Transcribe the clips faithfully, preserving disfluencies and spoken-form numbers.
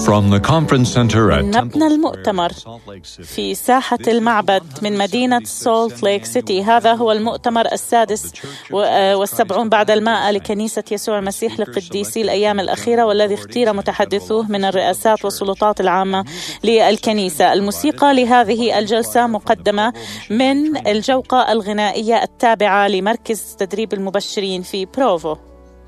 From the conference center at من مبنى المؤتمر في ساحة المعبد من مدينة سولت ليك سيتي. هذا هو المؤتمر السادس والسبعون بعد المائة لكنيسة يسوع المسيح لقديسي الأيام الأخيرة، والذي اختير متحدثوه من الرئاسات والسلطات العامة للكنيسة. الموسيقى لهذه الجلسة مقدمة من الجوقة الغنائية التابعة لمركز تدريب المبشرين في بروفو.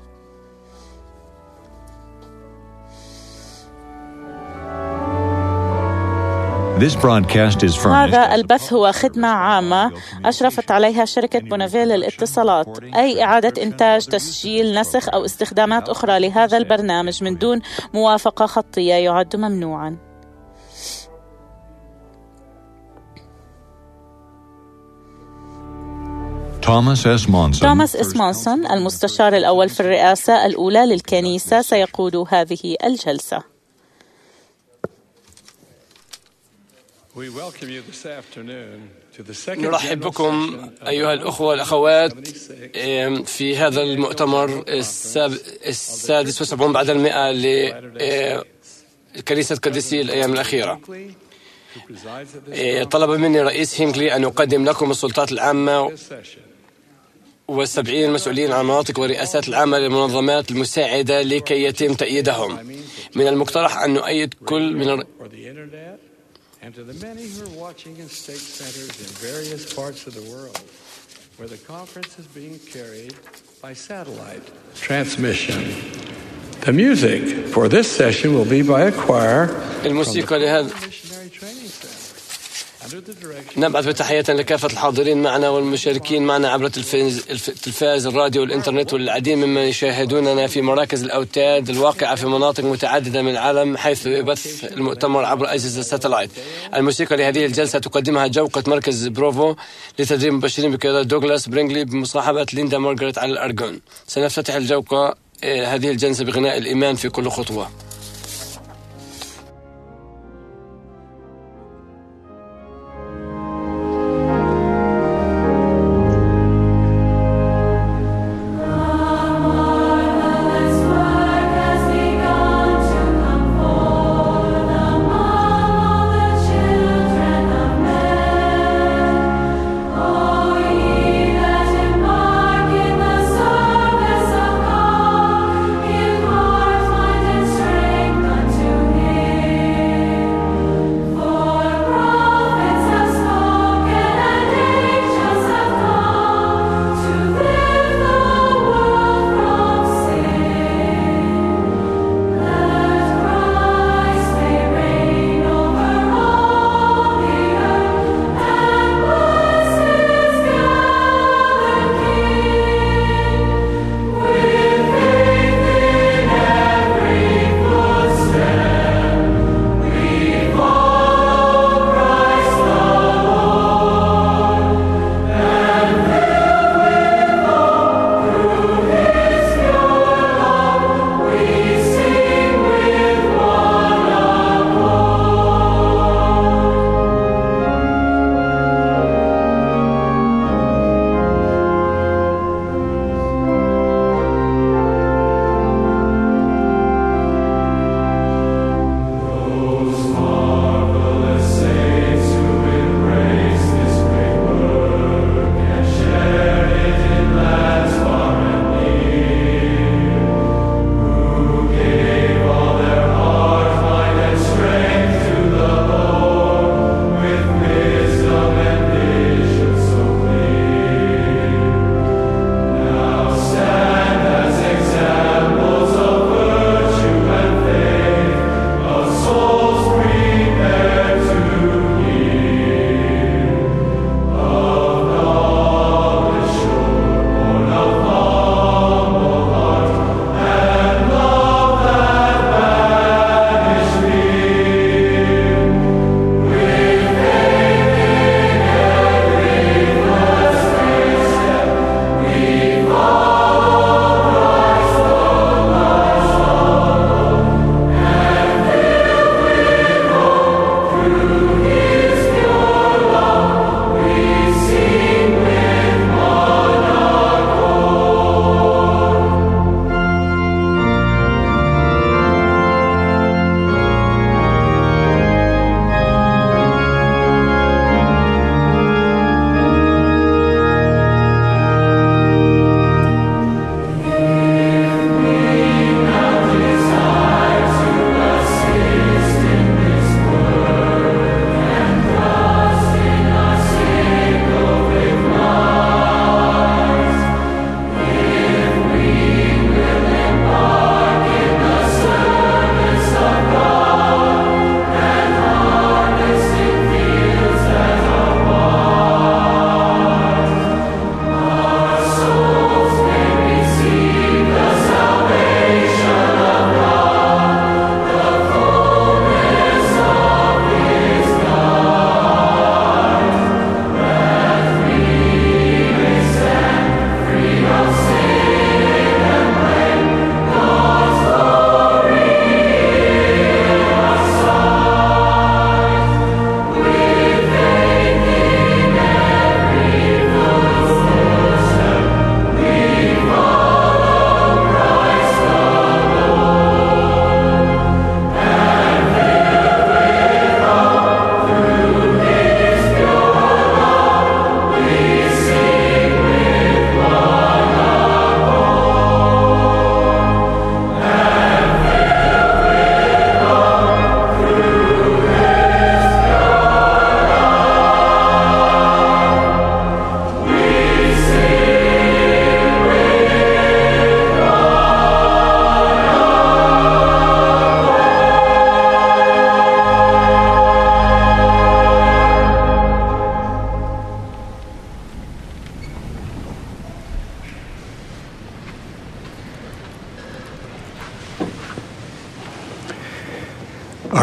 هذا البث هو خدمة عامة أشرفت عليها شركة بونافيل للاتصالات. أي إعادة إنتاج، تسجيل، نسخ أو استخدامات أخرى لهذا البرنامج من دون موافقة خطية يعد ممنوعاً. توماس إس مونسون توماس إس مونسون المستشار الأول في الرئاسة الأولى للكنيسة سيقود هذه الجلسة. نرحب بكم أيها الأخوة والأخوات في هذا المؤتمر السادس والسبعون بعد المئة لكنيسة قديسي الأيام الأخيرة. طلب مني رئيس هينكلي أن أقدم لكم السلطات العامة والسبعين المسؤولين عن المناطق والرئاسات العامة للمنظمات المساعدة لكي يتم تأييدهم. من المقترح أن نؤيد كل من الر... and to the many who are watching in state centers in various parts of the world where the conference is being carried by satellite transmission. The music for this session will be by a choir الموسيقى لهذا نبعث بتحية لكافة الحاضرين معنا والمشاركين معنا عبر التلفاز، الراديو والإنترنت، والعديد ممن يشاهدوننا في مراكز الأوتاد الواقعة في مناطق متعددة من العالم حيث يبث المؤتمر عبر أجهزة الساتلايت. الموسيقى لهذه الجلسة تقدمها جوقة مركز بروفو لتدريب المبشرين بقيادة دوغلاس برينغلي بمصاحبة ليندا مارغريت على الأرجون. سنفتتح الجوقة هذه الجلسة بغناء الإيمان في كل خطوة. Strength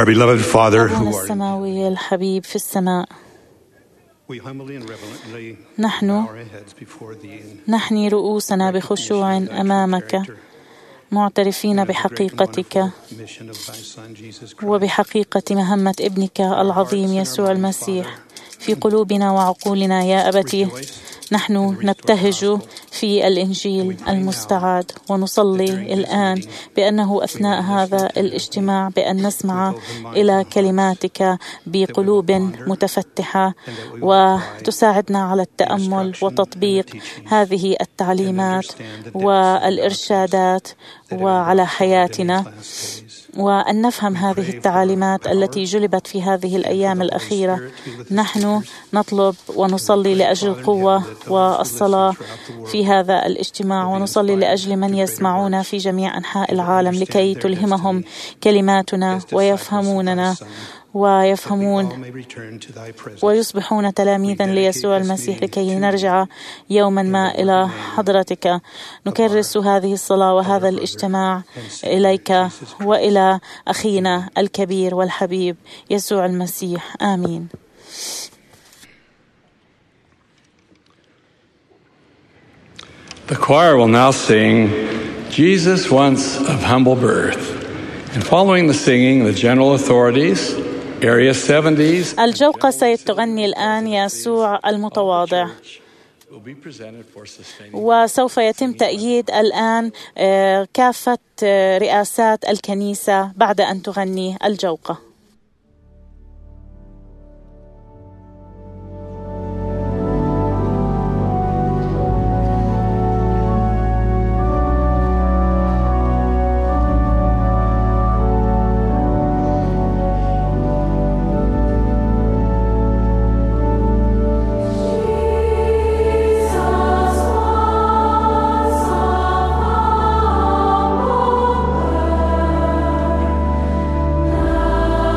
Our beloved Father أبونا who art in السماوي الحبيب في السماء، we humbly and reverently نحن bow our heads before thee and نحني رؤوسنا بخشوع أمامك، معترفين بحقيقتك mission of thy Son Jesus Christ. وبحقيقة مهمة ابنك العظيم يسوع المسيح في قلوبنا وعقولنا. يا أبتي، نحن نبتهج في الإنجيل المستعاد ونصلي الآن بأنه أثناء هذا الاجتماع بأن نسمع إلى كلماتك بقلوب متفتحة وتساعدنا على التأمل وتطبيق هذه التعليمات والإرشادات وعلى حياتنا، وأن نفهم هذه التعاليمات التي جلبت في هذه الأيام الأخيرة. نحن نطلب ونصلي لأجل القوة والصلاة في هذا الاجتماع، ونصلي لأجل من يسمعون في جميع أنحاء العالم لكي تلهمهم كلماتنا ويفهموننا ويفهمون ويصبحون تلاميذا ليسوع المسيح لكي نرجع يوما ما إلى حضرتك. نكرس هذه الصلاة وهذا الاجتماع إليك وإلى أخينا الكبير والحبيب يسوع المسيح. آمين. The choir will now sing Jesus Once of Humble Birth. And following the singing, the general authorities, Area seventies, الجوقة ستغني الآن يسوع المتواضع، وسوف يتم تأييد الآن كافة رئاسات الكنيسة بعد أن تغني الجوقة. Oh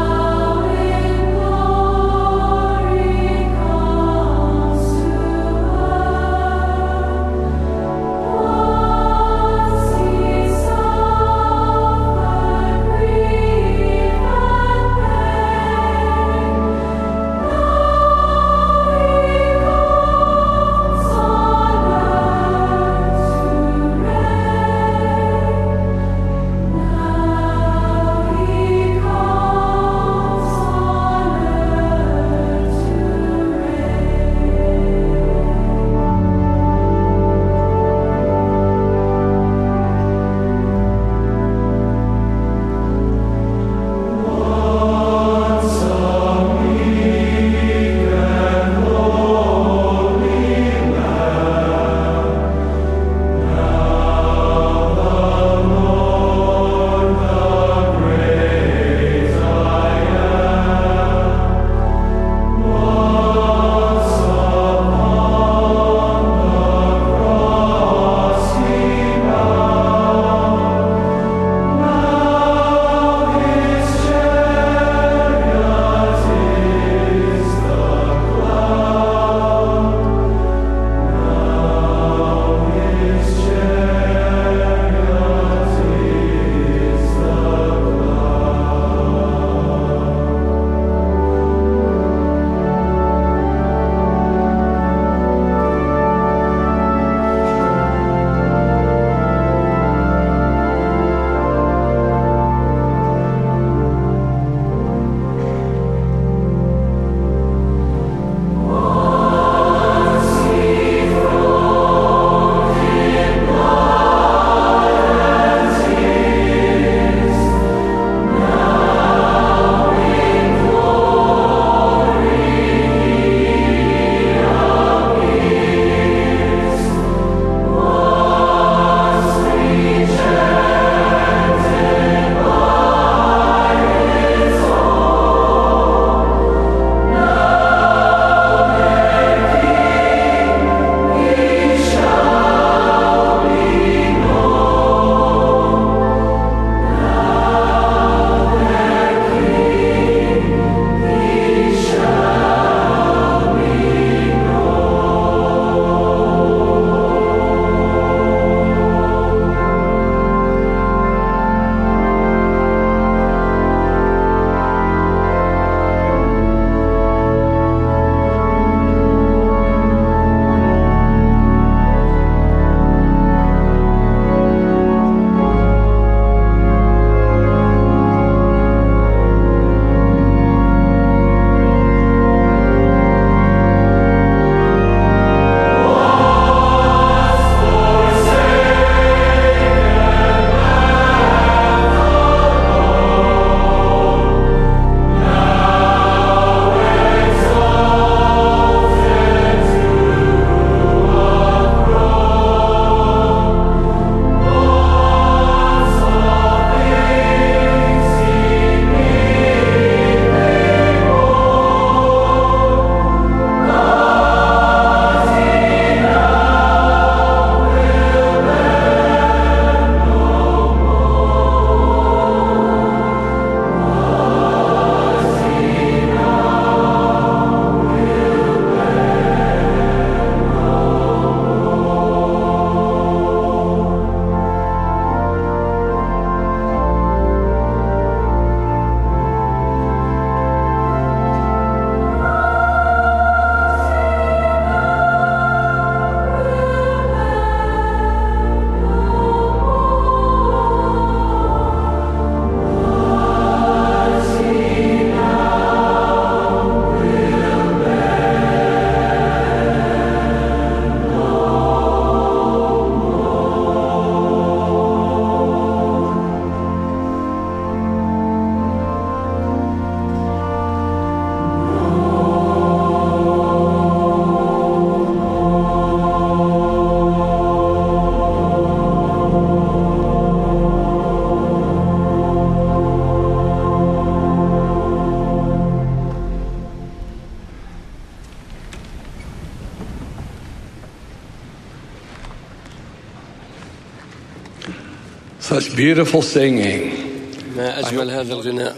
Such beautiful singing. ما أجمل هذا الغناء.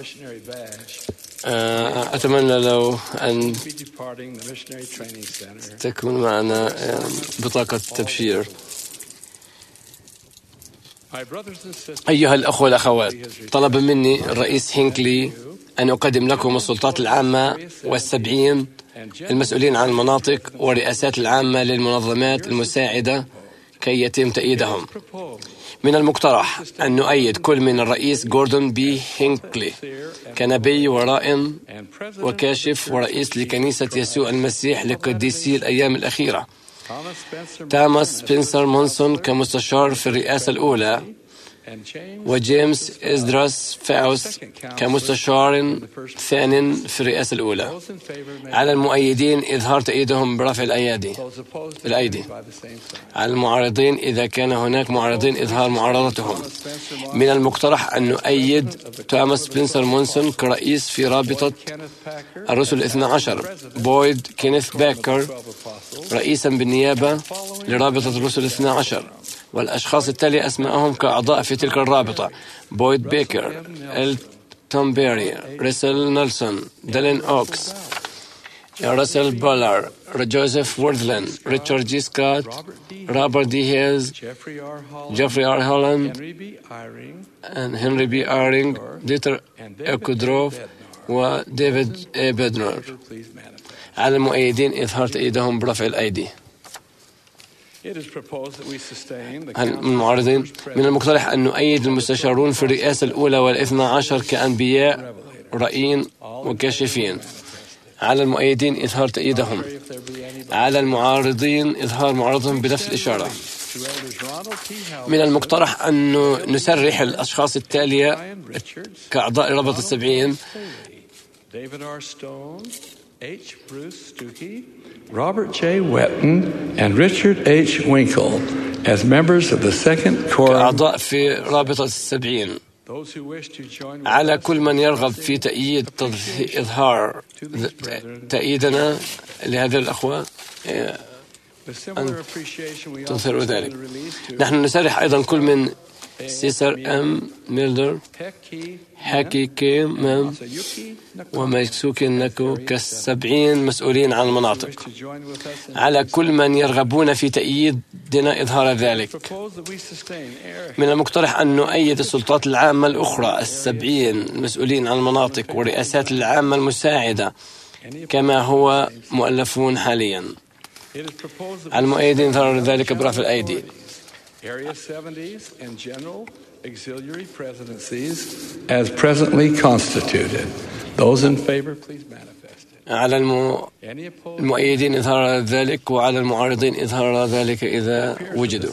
أتمنى لو أن تكون معنا بطاقة تبشير. أيها الأخوة والأخوات، طلب مني الرئيس هينكلي أن أقدم لكم السلطات العامة والسبعين المسؤولين عن المناطق والرئاسات العامة للمنظمات المساعدة كي يتم تأييدهم. من المقترح أن نؤيد كل من الرئيس غوردون بي هينكلي كنبي ورائن وكاشف ورئيس لكنيسة يسوع المسيح لقديسي الأيام الأخيرة، توماس سبنسر مونسون كمستشار في الرئاسة الأولى، وجيمس إزدراس فاوست كمستشار ثان في الرئاسة الأولى. على المؤيدين إظهار تأييدهم برفع الأيادي الأيدي. على المعارضين إذا كان هناك معارضين إظهار معارضتهم. من المقترح أن نؤيد توماس سبنسر مونسون كرئيس في رابطة الرسل الاثنى عشر، بويد كينيث باكر رئيسا بالنيابة لرابطة الرسل الاثنى عشر، والأشخاص التالي أسماءهم كأعضاء في تلك الرابطة: بويد بيكر، إل توم بيري، ريسل نيلسون، ديلين أوكس، راسل بولار، جوزيف وورثلين، ريتشارد جي سكوت، روبرت دي هيز، جيفري آر هولاند، هنري بي آرينغ، ديتر إكودروف، وديفيد إي بيدنر. على المؤيدين إظهار تأييدهم برفع الأيدي. المعارضين من المقترح أن نؤيد المستشارون في الرئاسة الأولى والاثنى عشر كأنبياء رائين وكاشفين. على المؤيدين إظهار تأييدهم. على المعارضين إظهار معارضتهم بنفس الإشارة. من المقترح أن نسرح الأشخاص التالية كأعضاء رابطة السبعين: H. Bruce Stuckey, Robert J. Wetton, and Richard H. Winkle as members of the second quorum. كأعضاء في رابطة السبعين. على كل من يرغب في تأييد إظهار تأييدنا لهذه الأخوة أن تظهروا ذلك. نحن نسرح أيضا كل من سيسر أم ميلدر، حاكي كي مام، وميكسوكي ناكو كالسبعين مسؤولين عن المناطق. على كل من يرغبون في تأييدنا إظهار ذلك. من المقترح أن نؤيد السلطات العامة الأخرى السبعين المسؤولين عن المناطق والرئاسات العامة المساعدة كما هو مؤلفون حاليا. على المؤيدين إظهار ذلك برفع الأيدي. Area seventies and general auxiliary presidencies as presently constituted. Those in favor, please manifest it. على المؤيدين إظهار ذلك، وعلى المعارضين إظهار ذلك إذا وجدوا.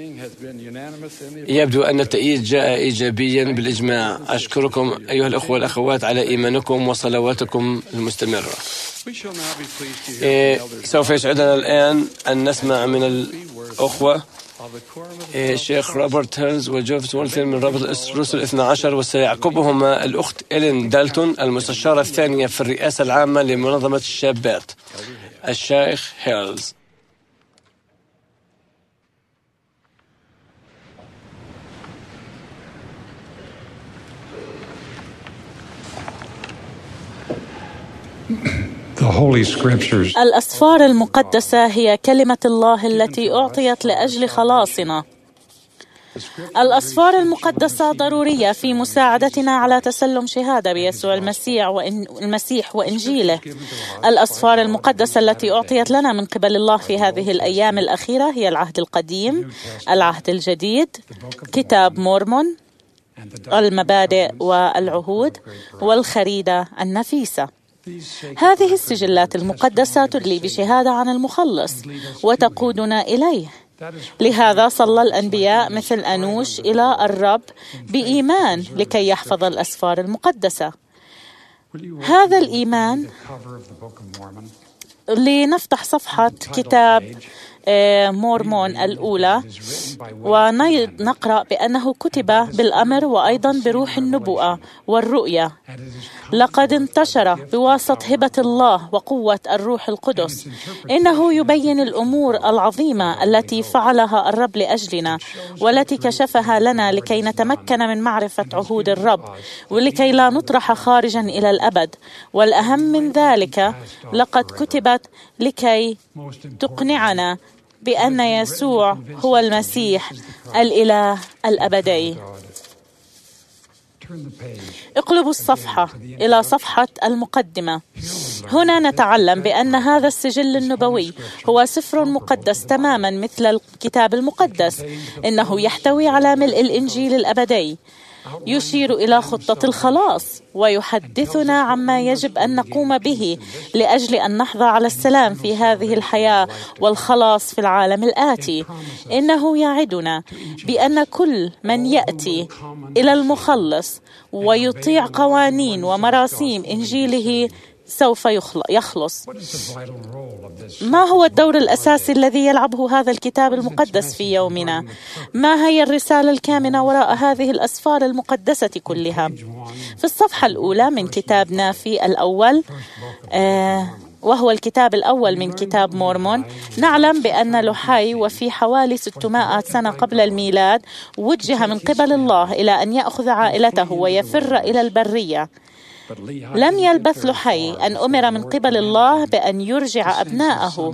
يبدو أن التأييد جاء إيجابيا بالإجماع. أشكركم أيها الأخوة والأخوات على إيمانكم وصلواتكم المستمرة. إيه سوف يسعدنا الآن أن نسمع من الأخوة الشيخ روبرت هيلز وجوزيف وورثلين من رابطة الرسل الاثنى عشر، وسيعقبهما الأخت إلين دالتون المستشارة الثانية في الرئاسة العامة لمنظمة الشابات. الشيخ هيلز. الأسفار المقدسة هي كلمة الله التي أعطيت لأجل خلاصنا. الأسفار المقدسة ضرورية في مساعدتنا على تسلم شهادة بيسوع المسيح وإن المسيح وإنجيله. الأسفار المقدسة التي أعطيت لنا من قبل الله في هذه الأيام الأخيرة هي العهد القديم، العهد الجديد، كتاب مورمون، المبادئ والعهود، والخريدة النفيسة. هذه السجلات المقدسة تدلي بشهادة عن المخلص وتقودنا إليه. لهذا صلى الأنبياء مثل أنوش إلى الرب بإيمان لكي يحفظ الأسفار المقدسة. هذا الإيمان، لنفتح صفحة كتاب مورمون الأولى، ونقرأ بأنه كتب بالأمر وأيضا بروح النبوءة والرؤية. لقد انتشر بواسطة هبة الله وقوة الروح القدس. إنه يبين الأمور العظيمة التي فعلها الرب لأجلنا والتي كشفها لنا لكي نتمكن من معرفة عهود الرب ولكي لا نطرح خارجا إلى الأبد. والأهم من ذلك لقد كتبت لكي تقنعنا بأن يسوع هو المسيح الإله الأبدي. اقلبوا الصفحة إلى صفحة المقدمة. هنا نتعلم بأن هذا السجل النبوي هو سفر مقدس تماما مثل الكتاب المقدس. إنه يحتوي على ملء الإنجيل الأبدي، يشير إلى خطة الخلاص ويحدثنا عما يجب أن نقوم به لأجل أن نحظى على السلام في هذه الحياة والخلاص في العالم الآتي. إنه يعدنا بأن كل من يأتي إلى المخلص ويطيع قوانين ومراسيم إنجيله سوف يخلص. ما هو الدور الأساسي الذي يلعبه هذا الكتاب المقدس في يومنا؟ ما هي الرسالة الكامنة وراء هذه الأسفار المقدسة كلها؟ في الصفحة الأولى من كتاب نافي الأول، آه وهو الكتاب الأول من كتاب مورمون، نعلم بأن لوحي وفي حوالي ستمائة سنة قبل الميلاد وجه من قبل الله إلى أن يأخذ عائلته ويفر إلى البرية. لم يلبث لوحي أن أمر من قبل الله بأن يرجع أبناءه.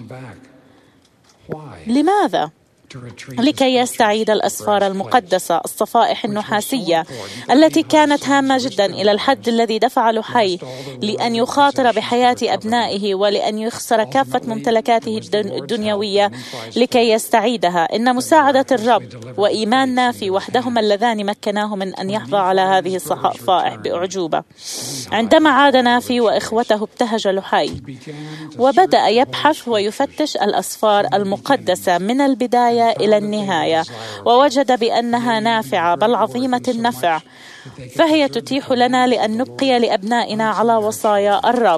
لماذا؟ لكي يستعيد الأسفار المقدسة الصفائح النحاسية التي كانت هامة جدا إلى الحد الذي دفع لوحي لأن يخاطر بحياة أبنائه ولأن يخسر كافة ممتلكاته الدنيوية لكي يستعيدها. إن مساعدة الرب وإيمان نافي وحدهما اللذان مكناه من أن يحظى على هذه الصفائح بأعجوبة. عندما عاد نافي وإخوته ابتهج لوحي وبدأ يبحث ويفتش الأسفار المقدسة من البداية إلى النهاية، ووجد بأنها نافعة بل عظيمة النفع، فهي تتيح لنا لأن نبقي لأبنائنا على وصايا الرب.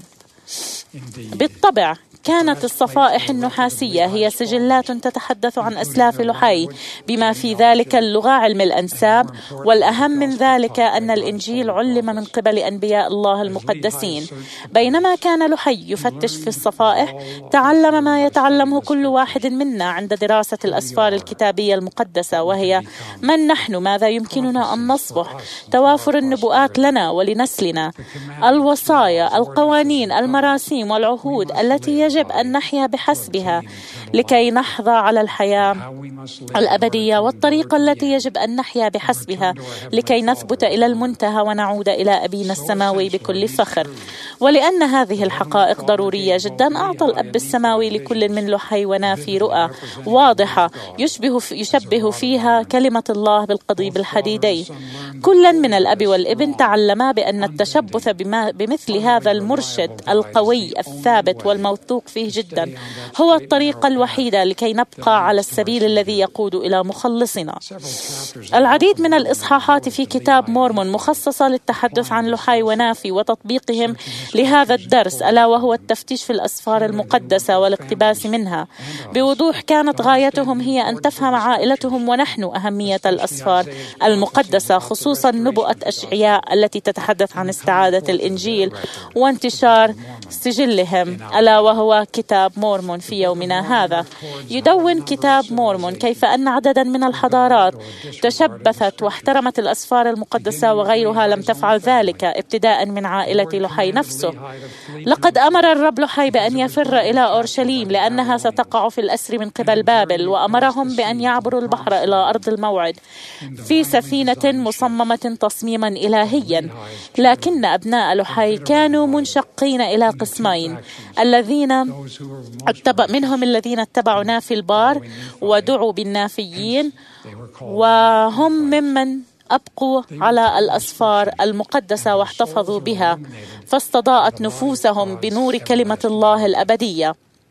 بالطبع كانت الصفائح النحاسية هي سجلات تتحدث عن أسلاف لوحي بما في ذلك اللغة علم الأنساب، والأهم من ذلك أن الإنجيل علم من قبل أنبياء الله المقدسين. بينما كان لوحي يفتش في الصفائح تعلم ما يتعلمه كل واحد منا عند دراسة الأسفار الكتابية المقدسة، وهي من نحن، ماذا يمكننا أن نصبح، توافر النبوءات لنا ولنسلنا، الوصايا، القوانين، المراسيم والعهود التي يجب أن نحيا بحسبها لكي نحظى على الحياة الأبدية، والطريقة التي يجب أن نحيا بحسبها لكي نثبت إلى المنتهى ونعود إلى أبينا السماوي بكل فخر. ولأن هذه الحقائق ضرورية جدا، أعطى الأب السماوي لكل من لوحي ونافي رؤى واضحة يشبه يشبه فيها كلمة الله بالقضيب الحديدي. كلا من الأب والابن تعلما بأن التشبث بما بمثل هذا المرشد القوي الثابت والموثوق فيه جدا هو الطريقة الوحيدة لكي نبقى على السبيل الذي يقود إلى مخلصنا. العديد من الإصحاحات في كتاب مورمون مخصصة للتحدث عن لوحي ونافي وتطبيقهم لهذا الدرس، ألا وهو التفتيش في الأسفار المقدسة والاقتباس منها. بوضوح كانت غايتهم هي أن تفهم عائلتهم ونحن أهمية الأسفار المقدسة، خصوصا نبوءة أشعياء التي تتحدث عن استعادة الإنجيل وانتشار سجلهم، ألا وهو كتاب مورمون في يومنا هذا. يدون كتاب مورمون كيف أن عددا من الحضارات تشبثت واحترمت الأسفار المقدسة وغيرها لم تفعل ذلك، ابتداء من عائلة لوحي نفسه. لقد أمر الرب لوحي بأن يفر إلى أورشليم لأنها ستقع في الأسر من قبل بابل، وأمرهم بأن يعبروا البحر إلى أرض الموعد في سفينة مصممة تصميما إلهيا. لكن أبناء لوحي كانوا منشقين إلى قسمين، الذين اتبع منهم الذين اتبعوا نافي البار ودعوا بالنافيين، وهم ممن أبقوا على الأسفار المقدسة واحتفظوا بها، فاستضاءت نفوسهم بنور كلمة الله الأبدية.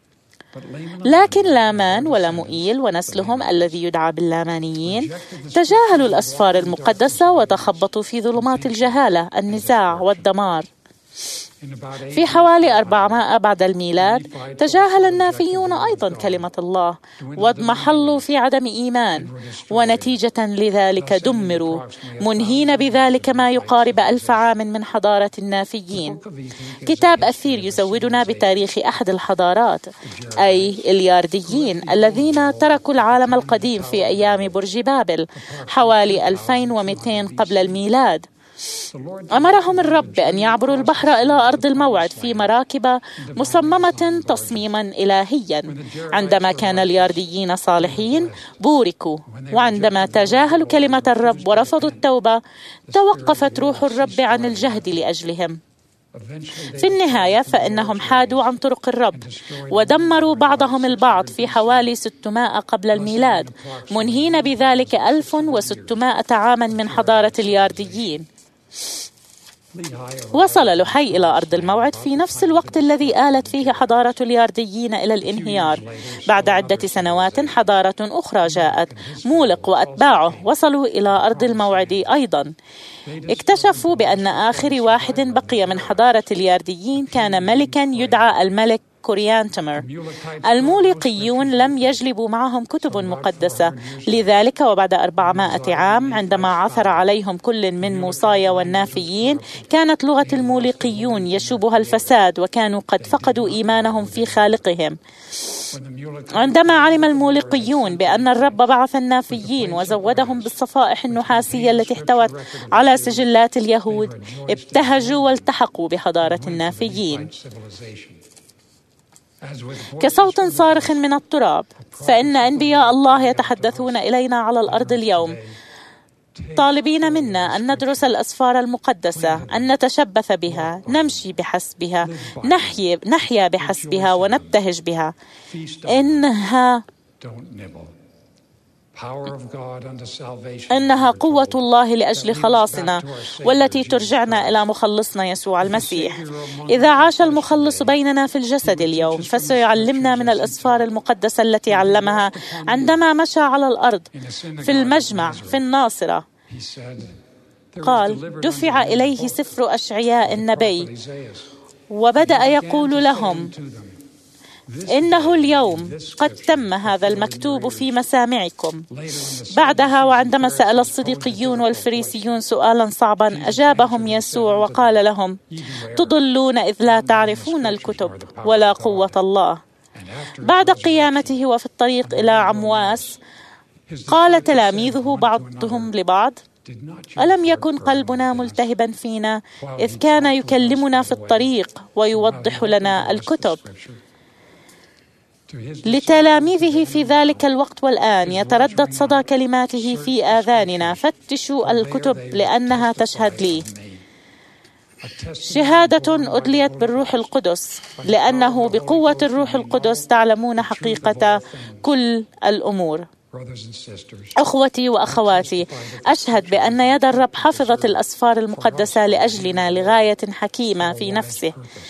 لكن لامان ولموئيل ونسلهم الذي يدعى باللامانيين تجاهلوا الأسفار المقدسة وتخبطوا في ظلمات الجهالة، النزاع والدمار. في حوالي أربعمائة بعد الميلاد تجاهل النافيون أيضا كلمة الله واضمحلوا في عدم إيمان، ونتيجة لذلك دمروا، منهين بذلك ما يقارب ألف عام من حضارة النافيين. كتاب أثير يزودنا بتاريخ أحد الحضارات، أي اليارديين الذين تركوا العالم القديم في أيام برج بابل حوالي ألفين ومئتين قبل الميلاد. أمرهم الرب بأن يعبروا البحر إلى أرض الموعد في مراكب مصممة تصميما إلهيا. عندما كان اليارديين صالحين بوركوا، وعندما تجاهلوا كلمة الرب ورفضوا التوبة توقفت روح الرب عن الجهد لأجلهم. في النهاية فإنهم حادوا عن طرق الرب ودمروا بعضهم البعض في حوالي ستمائة قبل الميلاد، منهين بذلك ألف وستمائة عاما من حضارة اليارديين. وصل لحي إلى أرض الموعد في نفس الوقت الذي آلت فيه حضارة اليارديين إلى الانهيار. بعد عدة سنوات حضارة أخرى جاءت، مولق وأتباعه وصلوا إلى أرض الموعد أيضا. اكتشفوا بأن آخر واحد بقي من حضارة اليارديين كان ملكا يدعى الملك كوريانتمر. المولقيون لم يجلبوا معهم كتب مقدسة، لذلك وبعد أربعمائة عام عندما عثر عليهم كل من موصايا والنافيين كانت لغة المولقيون يشوبها الفساد، وكانوا قد فقدوا إيمانهم في خالقهم. عندما علم المولقيون بأن الرب بعث النافيين وزودهم بالصفائح النحاسية التي احتوت على سجلات اليهود، ابتهجوا والتحقوا بحضارة النافيين. كصوت صارخ من التراب، فإن أنبياء الله يتحدثون إلينا على الأرض اليوم، طالبين منا أن ندرس الأسفار المقدسة، أن نتشبث بها، نمشي بحسبها، نحيا, نحيا بحسبها ونبتهج بها. إنها إنها قوة الله لأجل خلاصنا، والتي ترجعنا إلى مخلصنا يسوع المسيح. إذا عاش المخلص بيننا في الجسد اليوم فسيعلمنا من الأسفار المقدسة التي علمها عندما مشى على الأرض في المجمع في الناصرة. قال: دفع إليه سفر أشعياء النبي وبدأ يقول لهم: إنه اليوم قد تم هذا المكتوب في مسامعكم. بعدها وعندما سأل الصديقيون والفريسيون سؤالا صعبا أجابهم يسوع وقال لهم: تضلون إذ لا تعرفون الكتب ولا قوة الله. بعد قيامته وفي الطريق إلى عمواس قال تلاميذه بعضهم لبعض: ألم يكن قلبنا ملتهبا فينا إذ كان يكلمنا في الطريق ويوضح لنا الكتب؟ لتلاميذه في ذلك الوقت والآن يتردد صدى كلماته في آذاننا: فتشوا الكتب لأنها تشهد لي. شهادة أدليت بالروح القدس، لأنه بقوة الروح القدس تعلمون حقيقة كل الأمور. أخوتي وأخواتي، أشهد بأن يد الرب حفظت الأسفار المقدسة لأجلنا لغاية حكيمة في نفسه.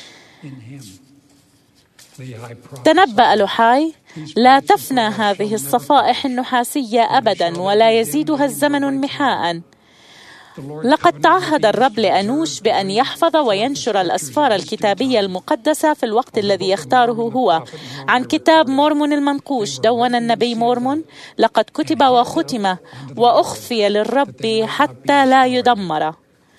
تنبأ لحاي: لا تفنى هذه الصفائح النحاسية أبدا ولا يزيدها الزمن انمحاء. لقد تعهد الرب لأنوش بأن يحفظ وينشر الأسفار الكتابية المقدسة في الوقت الذي يختاره هو. عن كتاب مورمون المنقوش دون النبي مورمون: لقد كتب وختم وأخفي للرب حتى لا يدمر.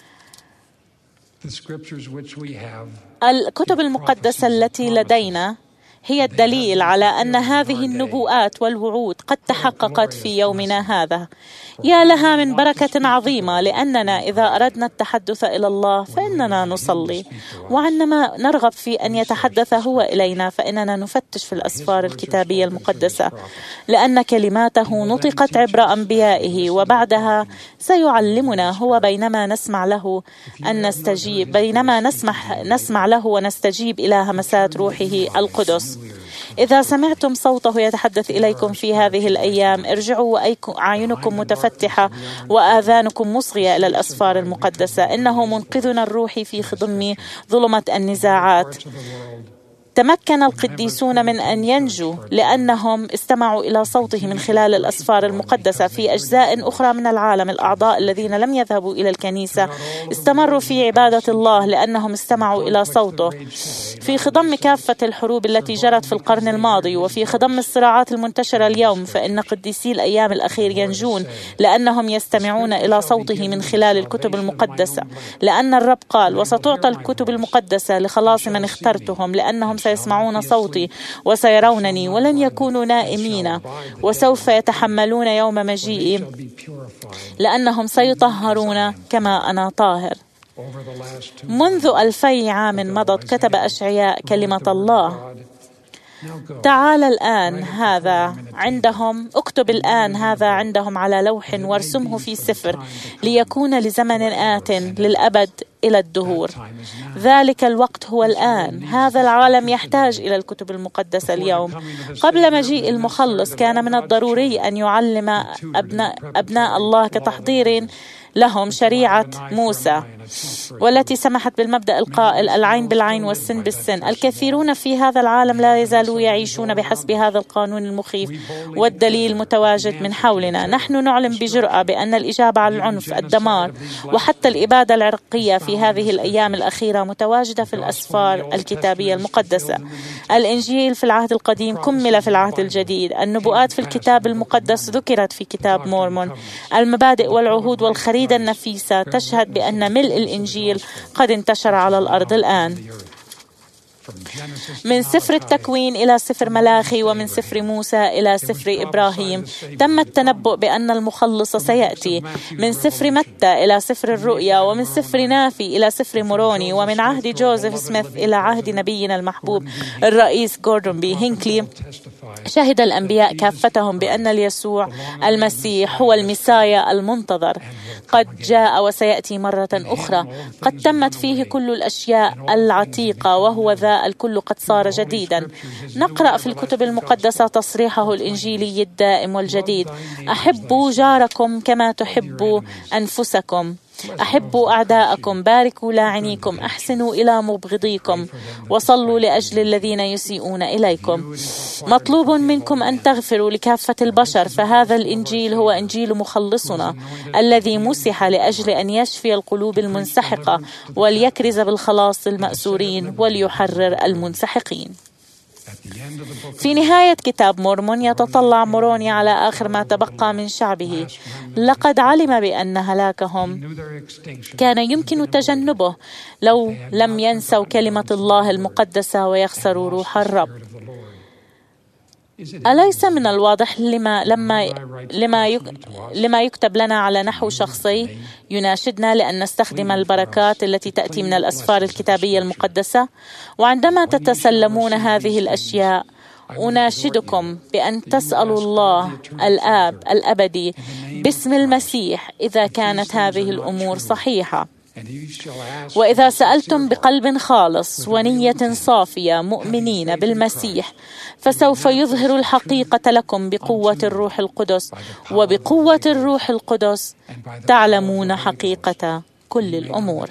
الكتب المقدسة التي لدينا هي الدليل على أن هذه النبوءات والوعود قد تحققت في يومنا هذا. يا لها من بركة عظيمة، لأننا إذا أردنا التحدث إلى الله فإننا نصلي، وعندما نرغب في أن يتحدث هو إلينا فإننا نفتش في الأسفار الكتابية المقدسة، لأن كلماته نطقت عبر أنبيائه، وبعدها سيعلمنا هو بينما نسمع له أن نستجيب بينما نسمح نسمع له ونستجيب إلى همسات روحه القدس. إذا سمعتم صوته يتحدث إليكم في هذه الأيام ارجعوا وأعينكم متفتحة وآذانكم مصغية إلى الأسفار المقدسة. إنه منقذنا الروحي في خضم ظلمة النزاعات. تمكن القديسون من أن ينجوا لأنهم استمعوا إلى صوته من خلال الأسفار المقدسة. في أجزاء أخرى من العالم الأعضاء الذين لم يذهبوا إلى الكنيسة استمروا في عبادة الله لأنهم استمعوا إلى صوته. في خضم كافة الحروب التي جرت في القرن الماضي وفي خضم الصراعات المنتشرة اليوم، فإن قديسي الأيام الأخير ينجون لأنهم يستمعون إلى صوته من خلال الكتب المقدسة، لأن الرب قال: وستعطى الكتب المقدسة لخلاص من اخترتهم، لأنهم سيسمعون صوتي وسيرونني ولن يكونوا نائمين، وسوف يتحملون يوم مجيئي لأنهم سيطهرون كما أنا طاهر. منذ ألفي عام مضت كتب أشعياء كلمة الله: تعال الآن هذا عندهم، اكتب الآن هذا عندهم على لوح وارسمه في سفر، ليكون لزمن آت للأبد إلى الدهور. ذلك الوقت هو الآن. هذا العالم يحتاج إلى الكتب المقدسة اليوم. قبل مجيء المخلص كان من الضروري أن يعلم أبناء, أبناء الله كتحضير لهم شريعة موسى، والتي سمحت بالمبدأ القائل: العين بالعين والسن بالسن. الكثيرون في هذا العالم لا يزالوا يعيشون بحسب هذا القانون المخيف، والدليل متواجد من حولنا. نحن نعلم بجرأة بأن الإجابة على العنف، الدمار، وحتى الإبادة العرقية في هذه الأيام الأخيرة متواجدة في الأسفار الكتابية المقدسة. الإنجيل في العهد القديم كمل في العهد الجديد. النبوءات في الكتاب المقدس ذكرت في كتاب مورمون. المبادئ والعهود والخريدة النفيسة تشهد بأن ملء الإنجيل قد انتشر على الأرض الآن. من سفر التكوين إلى سفر ملاخي، ومن سفر موسى إلى سفر إبراهيم، تم التنبؤ بأن المخلص سيأتي. من سفر متى إلى سفر الرؤيا، ومن سفر نافي إلى سفر موروني، ومن عهد جوزيف سميث إلى عهد نبينا المحبوب الرئيس جوردون بي هينكلي، شهد الأنبياء كافتهم بأن يسوع المسيح هو المسيا المنتظر. قد جاء وسيأتي مرة أخرى، قد تمت فيه كل الأشياء العتيقة، وهو ذا الكل قد صار جديدا. نقرأ في الكتب المقدسة تصريحه الإنجيلي الدائم والجديد: أحبوا جاركم كما تحبوا أنفسكم، أحبوا أعداءكم، باركوا لاعنيكم، أحسنوا إلى مبغضيكم، وصلوا لأجل الذين يسيئون إليكم. مطلوب منكم أن تغفروا لكافة البشر، فهذا الإنجيل هو إنجيل مخلصنا الذي مسح لأجل أن يشفي القلوب المنسحقة وليكرز بالخلاص المأسورين وليحرر المنسحقين. في نهاية كتاب مورمون يتطلع موروني على آخر ما تبقى من شعبه. لقد علم بأن هلاكهم كان يمكن تجنبه لو لم ينسوا كلمة الله المقدسة ويخسروا روح الرب. أليس من الواضح لما لما لما لما يكتب لنا على نحو شخصي يناشدنا لأن نستخدم البركات التي تأتي من الأسفار الكتابية المقدسة؟ وعندما تتسلمون هذه الأشياء، أناشدكم بأن تسألوا الله الآب الأبدي باسم المسيح إذا كانت هذه الأمور صحيحة. وإذا سألتم بقلب خالص ونية صافية مؤمنين بالمسيح، فسوف يظهر الحقيقة لكم بقوة الروح القدس، وبقوة الروح القدس تعلمون حقيقة كل الأمور.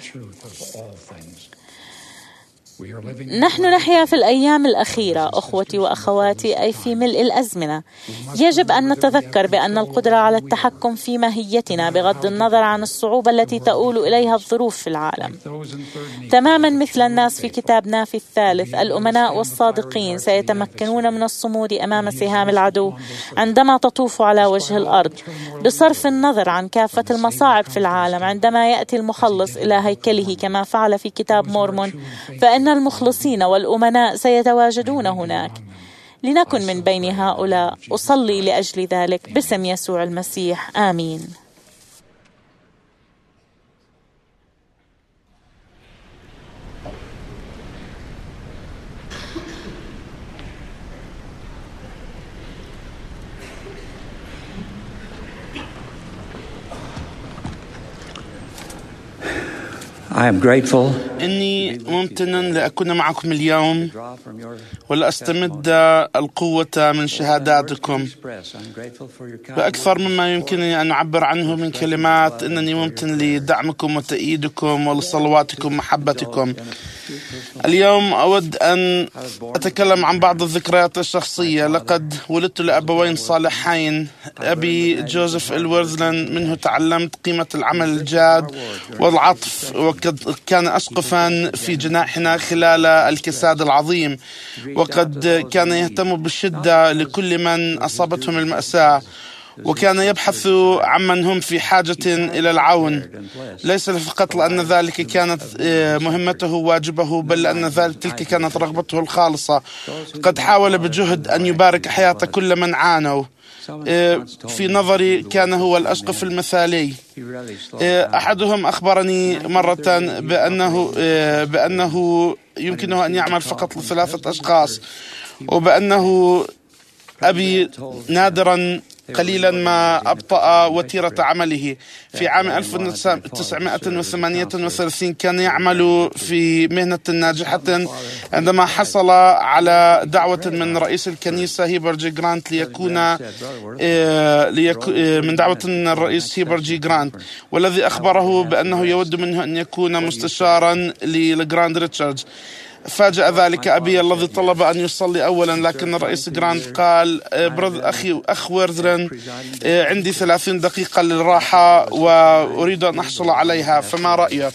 نحن نحيا في الأيام الأخيرة أخوتي وأخواتي، أي في ملء الأزمنة. يجب أن نتذكر بأن القدرة على التحكم في ماهيتنا بغض النظر عن الصعوبة التي تؤول إليها الظروف في العالم. تماما مثل الناس في كتاب نافي الثالث، الأمناء والصادقين سيتمكنون من الصمود أمام سهام العدو عندما تطوف على وجه الأرض، بصرف النظر عن كافة المصاعب في العالم. عندما يأتي المخلص إلى هيكله كما فعل في كتاب مورمون، فإن المخلصين والأمناء سيتواجدون هناك. لنكن من بين هؤلاء. أصلي لأجل ذلك باسم يسوع المسيح، آمين. I am grateful إني ممتن لأكون معكم اليوم ولأستمد القوة من شهاداتكم بأكثر مما يمكنني أن أعبر عنه من كلمات. إنني ممتن لدعمكم وتأييدكم ولصلواتكم ومحبتكم. اليوم أود أن أتكلم عن بعض الذكريات الشخصية. لقد ولدت لأبوين صالحين، أبي جوزيف إلورزلان منه تعلمت قيمة العمل الجاد والعطف، وقد كان أسقفا في جناحنا خلال الكساد العظيم، وقد كان يهتم بشدة لكل من أصابتهم المأساة، وكان يبحث عمن هم في حاجة إلى العون، ليس فقط لأن ذلك كانت مهمته وواجبه، بل لأن ذلك تلك كانت رغبته الخالصة. قد حاول بجهد أن يبارك حياة كل من عانوا. في نظري كان هو الأسقف المثالي. أحدهم أخبرني مرة بأنه بأنه يمكنه أن يعمل فقط لثلاثة أشخاص، وبأنه أبي نادرا قليلا ما أبطأ وتيرة عمله. في عام ألف وتسعمائة وثمانية وثلاثين كان يعمل في مهنة ناجحة عندما حصل على دعوة من رئيس الكنيسة هيبر جي جرانت ليكون من دعوة من الرئيس هيبر جي جرانت، والذي أخبره بأنه يود منه أن يكون مستشارا للجراند ريتشاردز. فاجأ ذلك أبي الذي طلب أن يصلي أولا، لكن الرئيس جرانت قال: أخي أخ ويرزلان، عندي ثلاثين دقيقة للراحة وأريد أن أحصل عليها، فما رأيك؟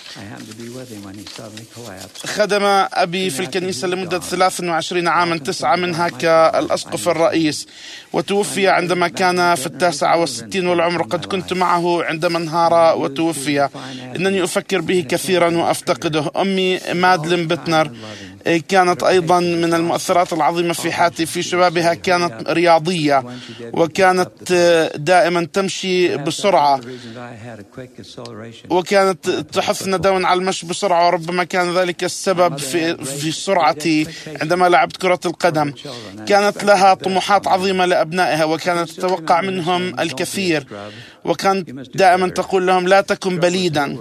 خدم أبي في الكنيسة لمدة ثلاث وعشرين عاما، تسعة منها كالأسقف الرئيس، وتوفي عندما كان في التاسعة والستين والعمر. قد كنت معه عندما انهار وتوفي. إنني أفكر به كثيرا وأفتقده. أمي مادلين بتنر كانت أيضا من المؤثرات العظيمة في حياتي. في شبابها كانت رياضية، وكانت دائما تمشي بسرعة، وكانت تحثنا دائما على المشي بسرعة، وربما كان ذلك السبب في في سرعتي عندما لعبت كرة القدم. كانت لها طموحات عظيمة لأبنائها، وكانت تتوقع منهم الكثير، وكانت دائما تقول لهم: لا تكن بليدا.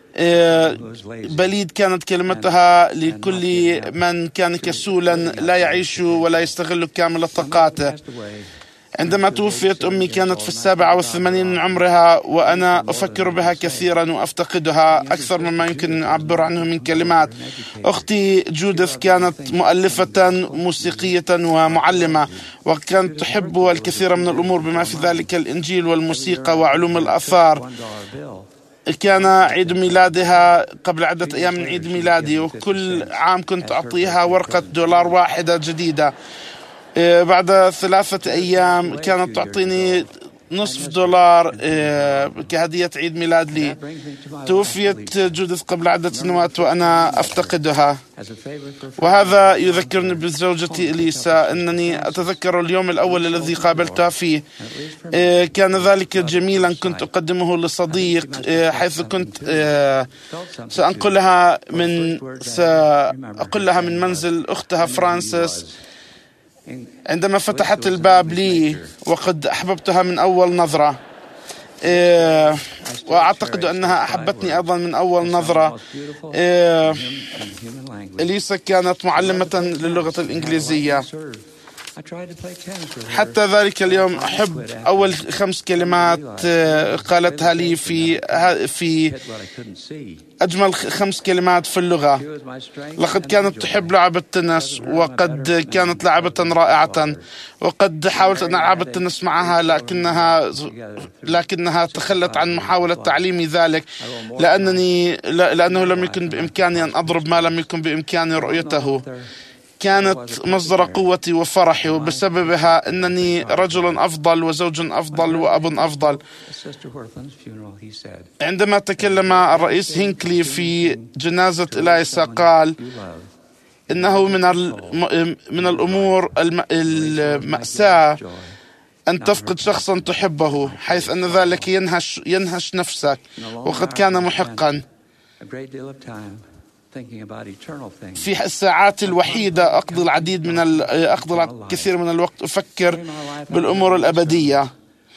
بليد كانت كلمتها لكل من كان كسولا لا يعيش ولا يستغل كامل طاقاته. عندما توفيت أمي كانت في السابعة والثمانين من عمرها، وأنا أفكر بها كثيرا وأفتقدها أكثر مما يمكن أن أعبر عنه من كلمات. أختي جودث كانت مؤلفة موسيقية ومعلمة، وكانت تحب الكثير من الأمور بما في ذلك الإنجيل والموسيقى وعلوم الآثار. كان عيد ميلادها قبل عدة أيام من عيد ميلادي، وكل عام كنت أعطيها ورقة دولار واحدة جديدة. بعد ثلاثة أيام كانت تعطيني نصف دولار كهدية عيد ميلاد لي. توفيت جودث قبل عدة سنوات وأنا أفتقدها، وهذا يذكرني بزوجتي إليسا. أنني أتذكر اليوم الأول الذي قابلتها فيه، كان ذلك جميلا. كنت أقدمه لصديق، حيث كنت سأنقلها من سأقول لها من منزل أختها فرانسيس. عندما فتحت الباب لي، وقد أحببتها من أول نظرة، إيه وأعتقد أنها أحبتني أيضا من أول نظرة. إيه إليسا كانت معلمة للغة الإنجليزية. حتى ذلك اليوم أحب أول خمس كلمات قالتها لي في في أجمل خمس كلمات في اللغة. لقد كانت تحب لعب التنس، وقد كانت لاعبة رائعة، وقد حاولت أن ألعب التنس معها، لكنها لكنها تخلت عن محاولة تعليمي ذلك، لأنني لأنه لم يكن بإمكاني أن أضرب ما لم يكن بإمكاني رؤيته. كانت مصدر قوتي وفرحي، وبسببها أنني رجل أفضل وزوج أفضل وأب أفضل. عندما تكلم الرئيس هينكلي في جنازة إليسا قال إنه من من الأمور المأساة أن تفقد شخصا تحبه، حيث أن ذلك ينهش ينهش نفسك، وقد كان محقا. في الساعات الوحيدة أقضي العديد من أقضي الكثير من الوقت أفكر بالأمور الأبدية.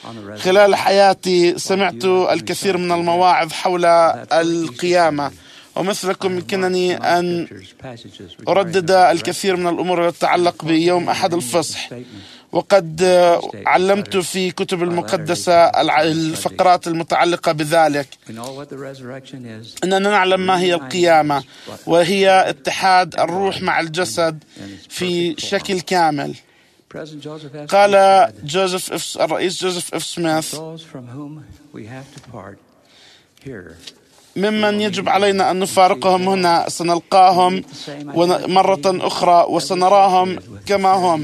خلال حياتي سمعت الكثير من المواعظ حول القيامة، ومثلكم يمكنني أن أردد الكثير من الأمور التي تتعلق بيوم أحد الفصح، وقد علمت في كتب المقدسة الفقرات المتعلقة بذلك. إننا نعلم ما هي القيامة، وهي اتحاد الروح مع الجسد في شكل كامل. قال جوزيف إف الرئيس جوزيف إف سميث: ممن يجب علينا أن نفارقهم هنا سنلقاهم مرة أخرى وسنراهم كما هم،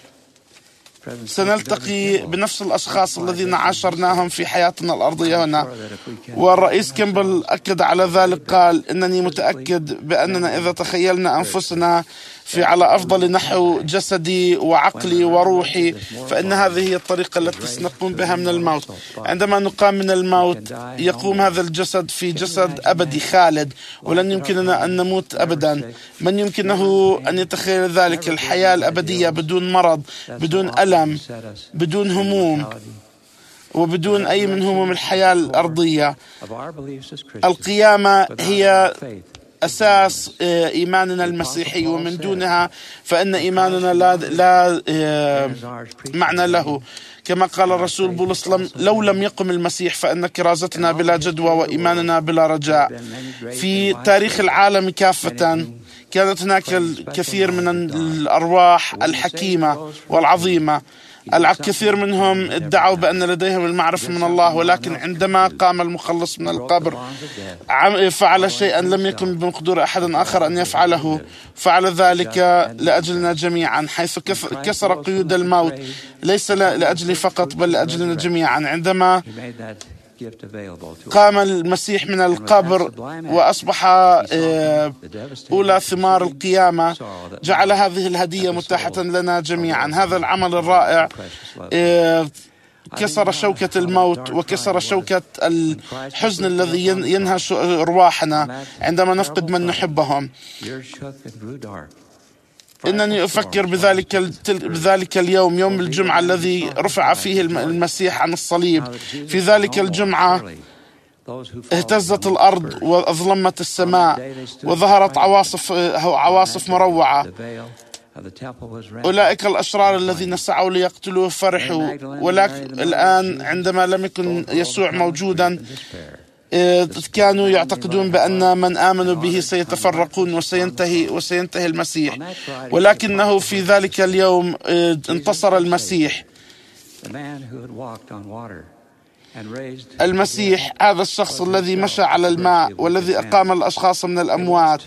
سنلتقي بنفس الأشخاص الذين عاشرناهم في حياتنا الأرضية هنا. والرئيس كيمبل أكد على ذلك، قال: إنني متأكد بأننا إذا تخيلنا أنفسنا في على أفضل نحو جسدي وعقلي وروحي، فإن هذه هي الطريقة التي سنقوم بها من الموت. عندما نقام من الموت يقوم هذا الجسد في جسد أبدي خالد، ولن يمكننا أن نموت أبدا. من يمكنه أن يتخيل ذلك؟ الحياة الأبدية بدون مرض، بدون ألم، بدون هموم، وبدون أي من هموم الحياة الأرضية. القيامة هي أساس إيماننا المسيحي، ومن دونها فإن إيماننا لا, لا معنى له. كما قال الرسول بولس: لو لم يقم المسيح فإن كرازتنا بلا جدوى وإيماننا بلا رجاء. في تاريخ العالم كافة كانت هناك الكثير من الأرواح الحكيمة والعظيمة، الكثير منهم ادعوا بأن لديهم المعرفة من الله، ولكن عندما قام المخلص من القبر فعل شيئا لم يكن بمقدور أحد آخر أن يفعله، فعل ذلك لأجلنا جميعا، حيث كسر قيود الموت، ليس لأجلي فقط بل لأجلنا جميعا. عندما قام المسيح من القبر وأصبح أولى ثمار القيامة، جعل هذه الهدية متاحة لنا جميعا. هذا العمل الرائع كسر شوكة الموت وكسر شوكة الحزن الذي ينهش أرواحنا عندما نفقد من نحبهم. إنني أفكر بذلك بذلك اليوم، يوم الجمعة الذي رفع فيه المسيح عن الصليب. في ذلك الجمعة اهتزت الأرض وأظلمت السماء وظهرت عواصف عواصف مروعة. أولئك الأشرار الذين سعوا ليقتلوه فرحوا، ولكن الآن عندما لم يكن يسوع موجودا كانوا يعتقدون بأن من آمنوا به سيتفرقون وسينتهي وسينتهي المسيح. ولكنه في ذلك اليوم انتصر المسيح. المسيح هذا الشخص الذي مشى على الماء والذي أقام الأشخاص من الأموات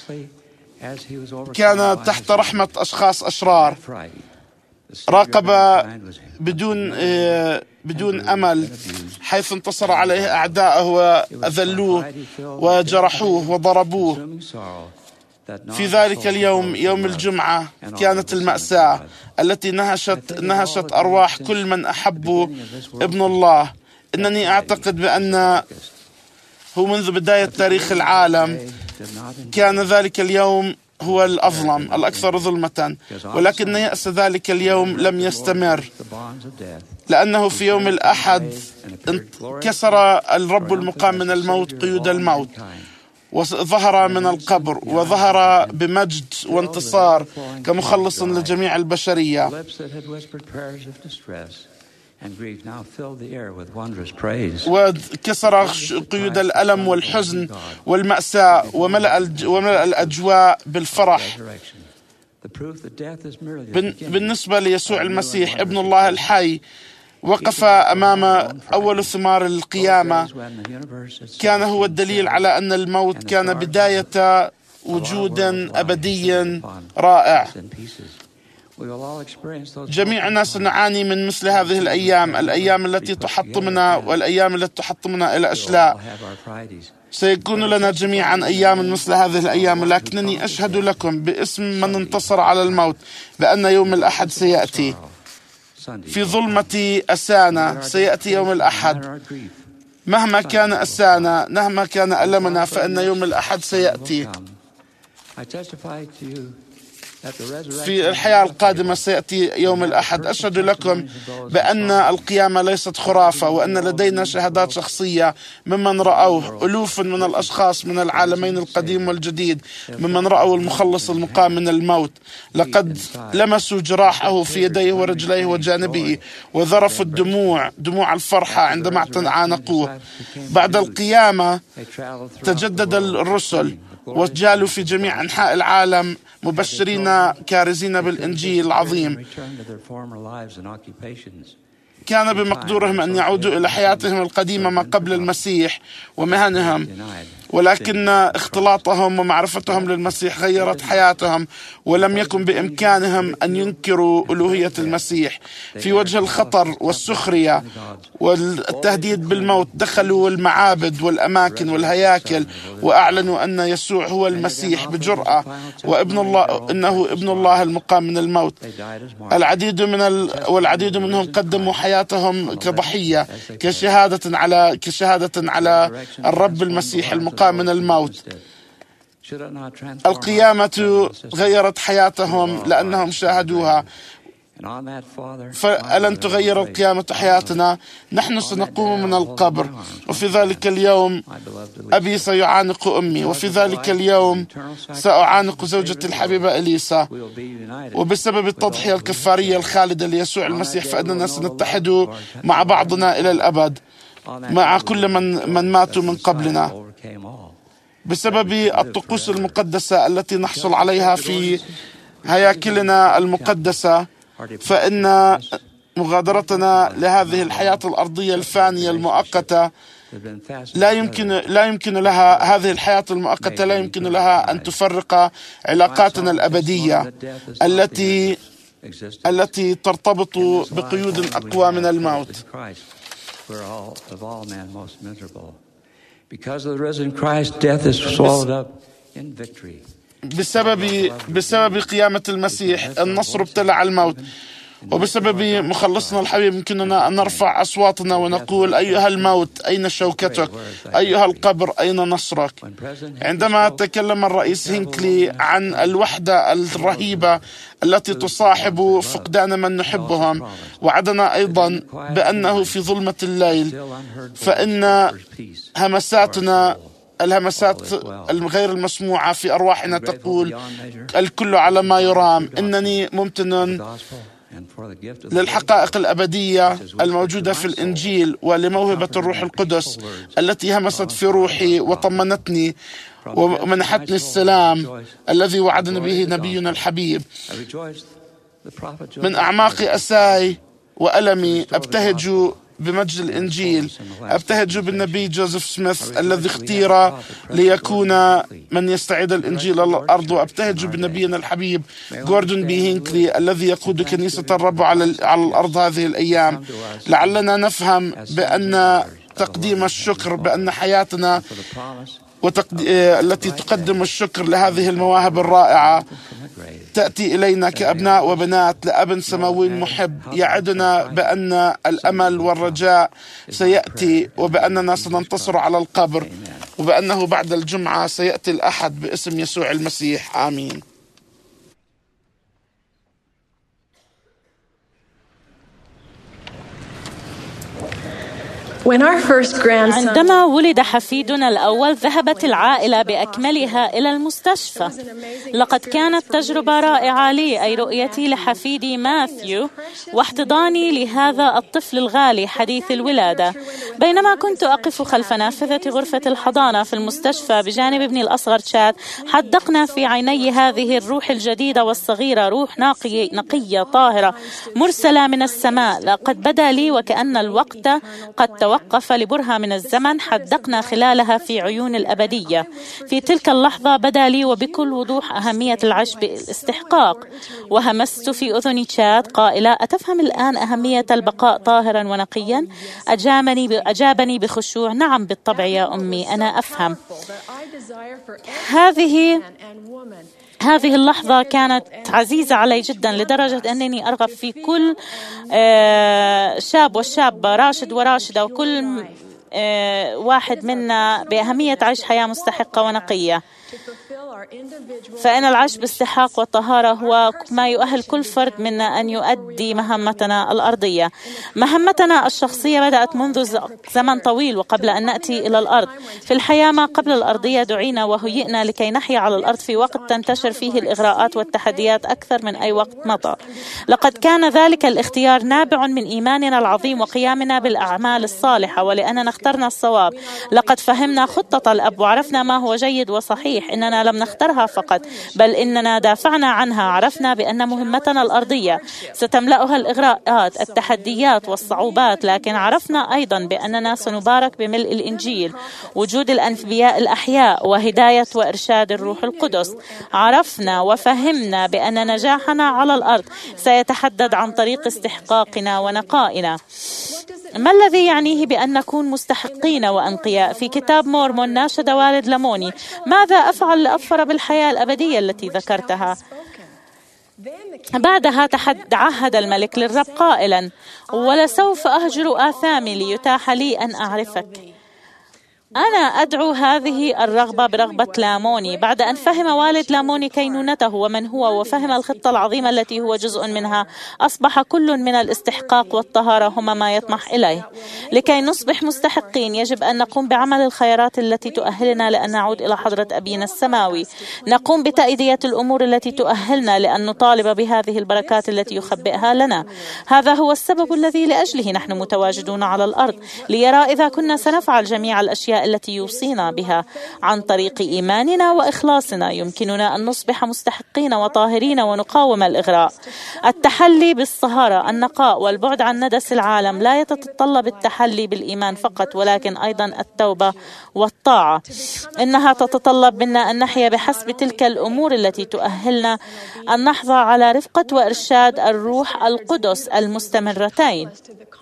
كان تحت رحمة أشخاص أشرار، راقب بدون بدون أمل، حيث انتصر عليه أعداءه وأذلوه وجرحوه وضربوه. في ذلك اليوم يوم الجمعة كانت المأساة التي نهشت نهشت أرواح كل من أحبوا ابن الله. إنني أعتقد بأن هو منذ بداية تاريخ العالم كان ذلك اليوم هو الأظلم الأكثر ظلمة، ولكن يأس ذلك اليوم لم يستمر، لأنه في يوم الأحد كسر الرب المقام من الموت قيود الموت، وظهر من القبر وظهر بمجد وانتصار كمخلص لجميع البشرية. وكسر قيود الألم والحزن والمأساة وملأ وملأ الأجواء بالفرح. بالنسبة ليسوع المسيح ابن الله الحي، وقف أمام أول ثمار القيامة، كان هو الدليل على أن الموت كان بداية وجود أبدي رائع. جميعنا سنعاني من مثل هذه الأيام، الأيام التي تحطمنا والأيام التي تحطمنا إلى أشلاء. سيكون لنا جميعا أيام مثل هذه الأيام، لكنني أشهد لكم باسم من انتصر على الموت بأن يوم الأحد سيأتي. في ظلمة أسانا سيأتي يوم الأحد، مهما كان أسانا مهما كان ألمنا فإن يوم الأحد سيأتي. في الحياة القادمة سيأتي يوم الأحد. أشهد لكم بأن القيامة ليست خرافة، وأن لدينا شهادات شخصية ممن رأوه، ألوف من الأشخاص من العالمين القديم والجديد ممن رأوا المخلص المقام من الموت، لقد لمسوا جراحه في يديه ورجليه وجانبه وذرفوا الدموع دموع الفرحة عندما عانقوه. بعد القيامة تجدد الرسل وجالوا في جميع أنحاء العالم مبشرين كارزين بالإنجيل العظيم. كان بمقدورهم أن يعودوا إلى حياتهم القديمة ما قبل المسيح ومهنهم، ولكن اختلاطهم ومعرفتهم للمسيح غيرت حياتهم، ولم يكن بإمكانهم أن ينكروا ألوهية المسيح. في وجه الخطر والسخرية والتهديد بالموت دخلوا المعابد والأماكن والهياكل وأعلنوا أن يسوع هو المسيح بجرأة، وابن الله إنه ابن الله المقام من الموت. العديد من ال... والعديد منهم قدموا حياتهم كضحية كشهادة على كشهادة على الرب المسيح المقام من الموت. القيامة غيرت حياتهم لأنهم شاهدوها، فألن تغير القيامة حياتنا؟ نحن سنقوم من القبر، وفي ذلك اليوم أبي سيعانق أمي، وفي ذلك اليوم سأعانق زوجتي الحبيبة إليسا، وبسبب التضحية الكفارية الخالدة ليسوع المسيح فإننا سنتحد مع بعضنا إلى الأبد مع كل من من ماتوا من قبلنا. بسبب الطقوس المقدسة التي نحصل عليها في هياكلنا المقدسة، فإن مغادرتنا لهذه الحياة الأرضية الفانية المؤقتة لا يمكن لا يمكن لها هذه الحياة المؤقتة لا يمكن لها أن تفرق علاقاتنا الأبدية التي التي ترتبط بقيود أقوى من الموت. بسبب بسبب قيامة المسيح النصر ابتلع الموت، وبسبب مخلصنا الحبيب يمكننا أن نرفع أصواتنا ونقول: أيها الموت أين شوكتك؟ أيها القبر أين نصرك؟ عندما تكلم الرئيس هينكلي عن الوحدة الرهيبة التي تصاحب فقدان من نحبهم، وعدنا أيضا بأنه في ظلمة الليل فإن همساتنا الهمسات الغير المسموعة في أرواحنا تقول: الكل على ما يرام. إنني ممتن للحقائق الأبدية الموجودة في الإنجيل ولموهبة الروح القدس التي همست في روحي وطمنتني ومنحتني السلام الذي وعدنا به نبينا الحبيب. من أعماق أساي وألمي أبتهج بمجد الإنجيل، أبتهج بالنبي جوزيف سميث الذي اختير ليكون من يستعيد الإنجيل على الأرض، وأبتهج بنبينا الحبيب غوردون بي هينكلي الذي يقود كنيسة الرب على على الأرض هذه الأيام. لعلنا نفهم بأن تقديم الشكر، بأن حياتنا وتقد... التي تقدم الشكر لهذه المواهب الرائعة تأتي إلينا كأبناء وبنات لأب سماوي محب يعدنا بأن الأمل والرجاء سيأتي، وبأننا سننتصر على القبر، وبأنه بعد الجمعة سيأتي الأحد باسم يسوع المسيح. آمين. عندما ولد حفيدنا الأول ذهبت العائلة بأكملها إلى المستشفى. لقد كانت تجربة رائعة لي، أي رؤيتي لحفيدي ماثيو واحتضاني لهذا الطفل الغالي حديث الولادة. بينما كنت أقف خلف نافذة غرفة الحضانة في المستشفى بجانب ابني الأصغر تشاد، حدقنا في عيني هذه الروح الجديدة والصغيرة، روح نقية, نقية طاهرة مرسلة من السماء. لقد بدا لي وكأن الوقت قد توقف لبرهة من الزمن حدقنا خلالها في عيون الأبدية. في تلك اللحظة بدا لي وبكل وضوح أهمية العيش بالاستحقاق، وهمست في أذني تشاد قائلة: أتفهم الآن أهمية البقاء طاهرا ونقيا؟ أجابني أجابني بخشوع: نعم بالطبع يا أمي، أنا أفهم. هذه هذه اللحظة كانت عزيزة علي جدا لدرجة أنني أرغب في كل شاب وشابة، راشد وراشدة، وكل واحد منا بأهمية عيش حياة مستحقة ونقية. فإن العيش باستحقاق والطهارة هو ما يؤهل كل فرد منا أن يؤدي مهمتنا الأرضية. مهمتنا الشخصية بدأت منذ زمن طويل وقبل أن نأتي إلى الأرض. في الحياة ما قبل الأرضية دعينا وهيئنا لكي نحيا على الأرض في وقت تنتشر فيه الإغراءات والتحديات أكثر من أي وقت مضى. لقد كان ذلك الاختيار نابع من إيماننا العظيم وقيامنا بالأعمال الصالحة، ولأننا اخترنا الصواب. لقد فهمنا خطة الأب وعرفنا ما هو جيد وصحيح. إننا لم نخترها فقط، بل إننا دافعنا عنها. عرفنا بأن مهمتنا الأرضية ستملأها الإغراءات، التحديات والصعوبات، لكن عرفنا أيضا بأننا سنبارك بملء الإنجيل، وجود الأنبياء الأحياء، وهداية وإرشاد الروح القدس. عرفنا وفهمنا بأن نجاحنا على الأرض سيتحدد عن طريق استحقاقنا ونقائنا. ما الذي يعنيه بأن نكون مستحقين وأنقياء؟ في كتاب مورمون ناشد والد لاموني: ماذا أفعل لأظفر بالحياة الأبدية التي ذكرتها؟ بعدها تعهد الملك للرب قائلا: ولسوف أهجر آثامي ليتاح لي أن أعرفك. أنا أدعو هذه الرغبة برغبة لاموني. بعد أن فهم والد لاموني كينونته ومن هو وفهم الخطة العظيمة التي هو جزء منها، أصبح كل من الاستحقاق والطهارة هما ما يطمح إليه. لكي نصبح مستحقين يجب أن نقوم بعمل الخيرات التي تؤهلنا لأن نعود إلى حضرة أبينا السماوي. نقوم بتأييدية الأمور التي تؤهلنا لأن نطالب بهذه البركات التي يخبئها لنا. هذا هو السبب الذي لأجله نحن متواجدون على الأرض، ليرى إذا كنا سنفعل جميع الأشياء التي يوصينا بها. عن طريق إيماننا وإخلاصنا يمكننا أن نصبح مستحقين وطاهرين ونقاوم الإغراء. التحلي بالطهارة، النقاء والبعد عن ندس العالم لا يتطلب التحلي بالإيمان فقط، ولكن أيضا التوبة والطاعة. إنها تتطلب منا أن نحيا بحسب تلك الأمور التي تؤهلنا أن نحظى على رفقة وإرشاد الروح القدس المستمرتين.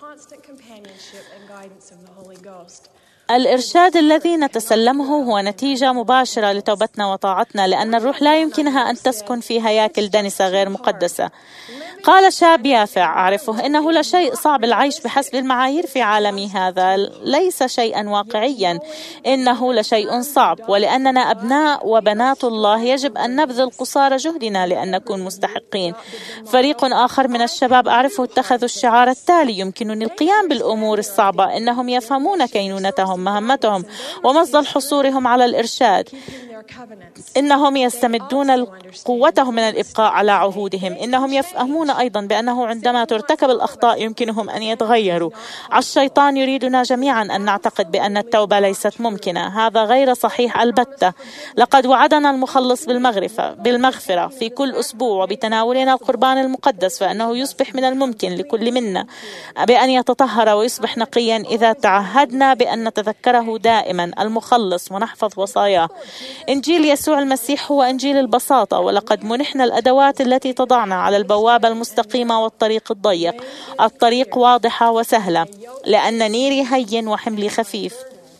الإرشاد الذي نتسلمه هو نتيجة مباشرة لتوبتنا وطاعتنا، لأن الروح لا يمكنها أن تسكن في هياكل دنسة غير مقدسة. قال شاب يافع أعرفه: إنه لا شيء صعب العيش بحسب المعايير في عالمي هذا، ليس شيئا واقعيا، إنه لشيء صعب. ولأننا أبناء وبنات الله يجب أن نبذل قصارى جهدنا لأن نكون مستحقين. فريق آخر من الشباب أعرفه اتخذوا الشعار التالي: يمكنني القيام بالأمور الصعبة. إنهم يفهمون كينونتهم، مهمتهم ومصدر حصولهم على الإرشاد. إنهم يستمدون قوتهم من الإبقاء على عهودهم. إنهم يفهمون أيضا بأنه عندما ترتكب الأخطاء يمكنهم أن يتغيروا. الشيطان يريدنا جميعا أن نعتقد بأن التوبة ليست ممكنة. هذا غير صحيح البتة. لقد وعدنا المخلص بالمغفرة بالمغفرة في كل أسبوع وبتناولنا القربان المقدس، فإنه يصبح من الممكن لكل منا بأن يتطهر ويصبح نقيا إذا تعهدنا بأن نتذكره دائما المخلص ونحفظ وصاياه. إنجيل يسوع المسيح هو إنجيل البساطة، ولقد منحنا الأدوات التي تضعنا على البوابة المستقيمة والطريق الضيق. الطريق واضحة وسهلة، لأن نيري هين وحملي خفيف.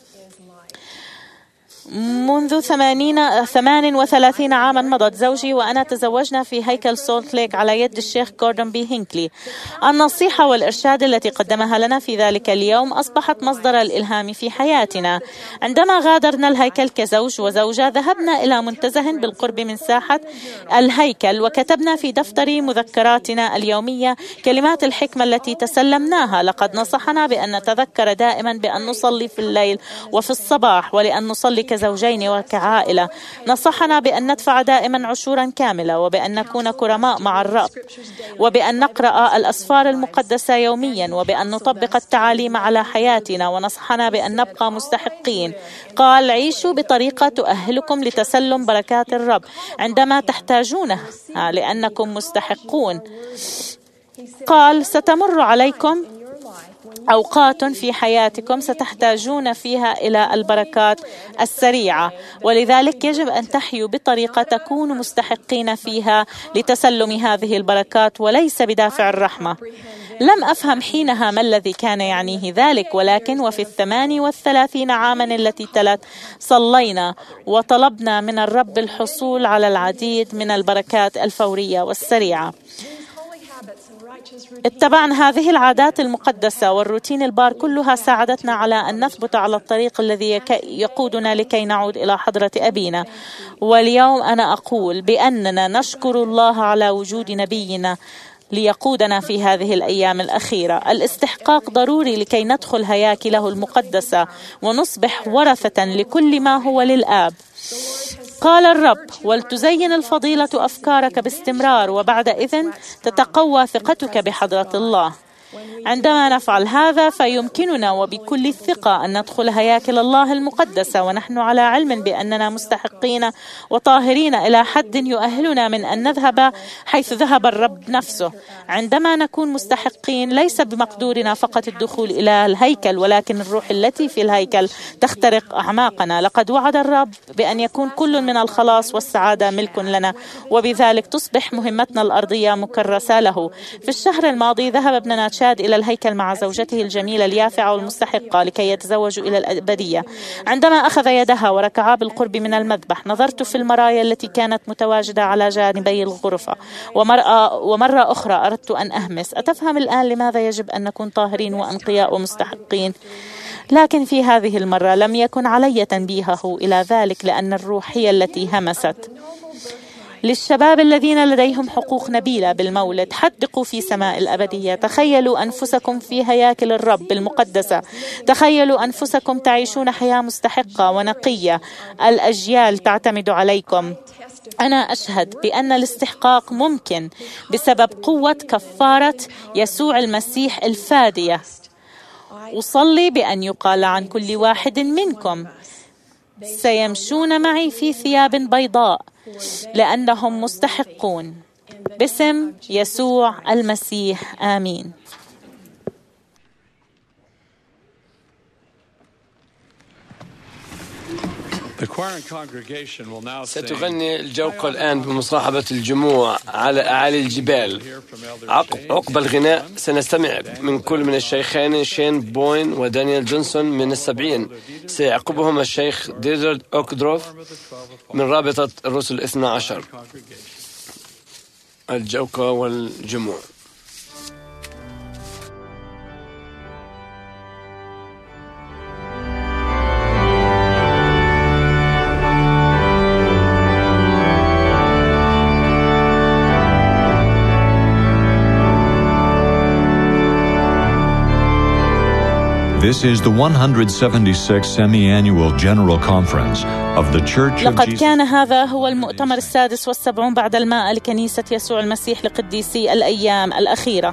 منذ ثمانين ثمان وثلاثين عاما مضت زوجي وأنا تزوجنا في هيكل سولت ليك على يد الشيخ جوردن بي هينكلي. النصيحة والإرشاد التي قدمها لنا في ذلك اليوم أصبحت مصدر الإلهام في حياتنا. عندما غادرنا الهيكل كزوج وزوجة، ذهبنا إلى منتزه بالقرب من ساحة الهيكل، وكتبنا في دفتر مذكراتنا اليومية كلمات الحكمة التي تسلمناها. لقد نصحنا بأن نتذكر دائما بأن نصلي في الليل وفي الصباح، ولأن نصلي زوجين وكعائلة. نصحنا بأن ندفع دائما عشورا كاملة، وبأن نكون كرماء مع الرب، وبأن نقرأ الأسفار المقدسة يوميا، وبأن نطبق التعاليم على حياتنا. ونصحنا بأن نبقى مستحقين. قال: عيشوا بطريقة تؤهلكم لتسلم بركات الرب عندما تحتاجونها، لأنكم مستحقون. قال: ستمر عليكم أوقات في حياتكم ستحتاجون فيها إلى البركات السريعة، ولذلك يجب أن تحيوا بطريقة تكونوا مستحقين فيها لتسلم هذه البركات وليس بدافع الرحمة. لم أفهم حينها ما الذي كان يعنيه ذلك، ولكن وفي الثمان والثلاثين عاما التي تلت صلينا وطلبنا من الرب الحصول على العديد من البركات الفورية والسريعة. اتبعنا هذه العادات المقدسة والروتين البار كلها ساعدتنا على أن نثبت على الطريق الذي يقودنا لكي نعود إلى حضرة أبينا. واليوم أنا أقول بأننا نشكر الله على وجود نبينا ليقودنا في هذه الأيام الأخيرة. الاستحقاق ضروري لكي ندخل هياكله المقدسة ونصبح ورثة لكل ما هو للآب. قال الرب: ولتزين الفضيلة أفكارك باستمرار، وبعد إذن تتقوى ثقتك بحضرة الله. عندما نفعل هذا فيمكننا وبكل الثقة أن ندخل هياكل الله المقدسة ونحن على علم بأننا مستحقين وطاهرين إلى حد يؤهلنا من أن نذهب حيث ذهب الرب نفسه. عندما نكون مستحقين ليس بمقدورنا فقط الدخول إلى الهيكل، ولكن الروح التي في الهيكل تخترق أعماقنا. لقد وعد الرب بأن يكون كل من الخلاص والسعادة ملك لنا، وبذلك تصبح مهمتنا الأرضية مكرسة له. في الشهر الماضي ذهب ابننا تشاد إلى الهيكل مع زوجته الجميلة اليافعة والمستحقة لكي يتزوجوا إلى الأبدية. عندما أخذ يدها وركعا بالقرب من المذبح، نظرت في المرايا التي كانت متواجدة على جانبي الغرفة، ومرة, ومرة أخرى أردت أن أهمس: أتفهم الآن لماذا يجب أن نكون طاهرين وأنقياء ومستحقين؟ لكن في هذه المرة لم يكن علي تنبيهه إلى ذلك، لأن الروح هي التي همست. للشباب الذين لديهم حقوق نبيلة بالمولد، حدقوا في سماء الأبدية. تخيلوا أنفسكم في هياكل الرب المقدسة. تخيلوا أنفسكم تعيشون حياة مستحقة ونقية. الأجيال تعتمد عليكم. أنا أشهد بأن الاستحقاق ممكن بسبب قوة كفارة يسوع المسيح الفادية. أصلي بأن يقال عن كل واحد منكم: سيمشون معي في ثياب بيضاء لأنهم مستحقون، باسم يسوع المسيح، آمين. ستغني الجوقة الآن بمصاحبة الجموع على أعالي الجبال. عقب الغناء سنستمع من كل من الشيخين شين بوين ودانيال جونسون من السبعين. سيعقبهم الشيخ ديزرد أوكدروف من رابطة الرسل الاثنى عشر. الجوقة والجموع. This is the one hundred seventy-sixth Semi-Annual General Conference of the Church of لقد Jesus. كان هذا هو المؤتمر السادس والسبعون بعد الماء لكنيسة يسوع المسيح لقديسي الأيام الأخيرة.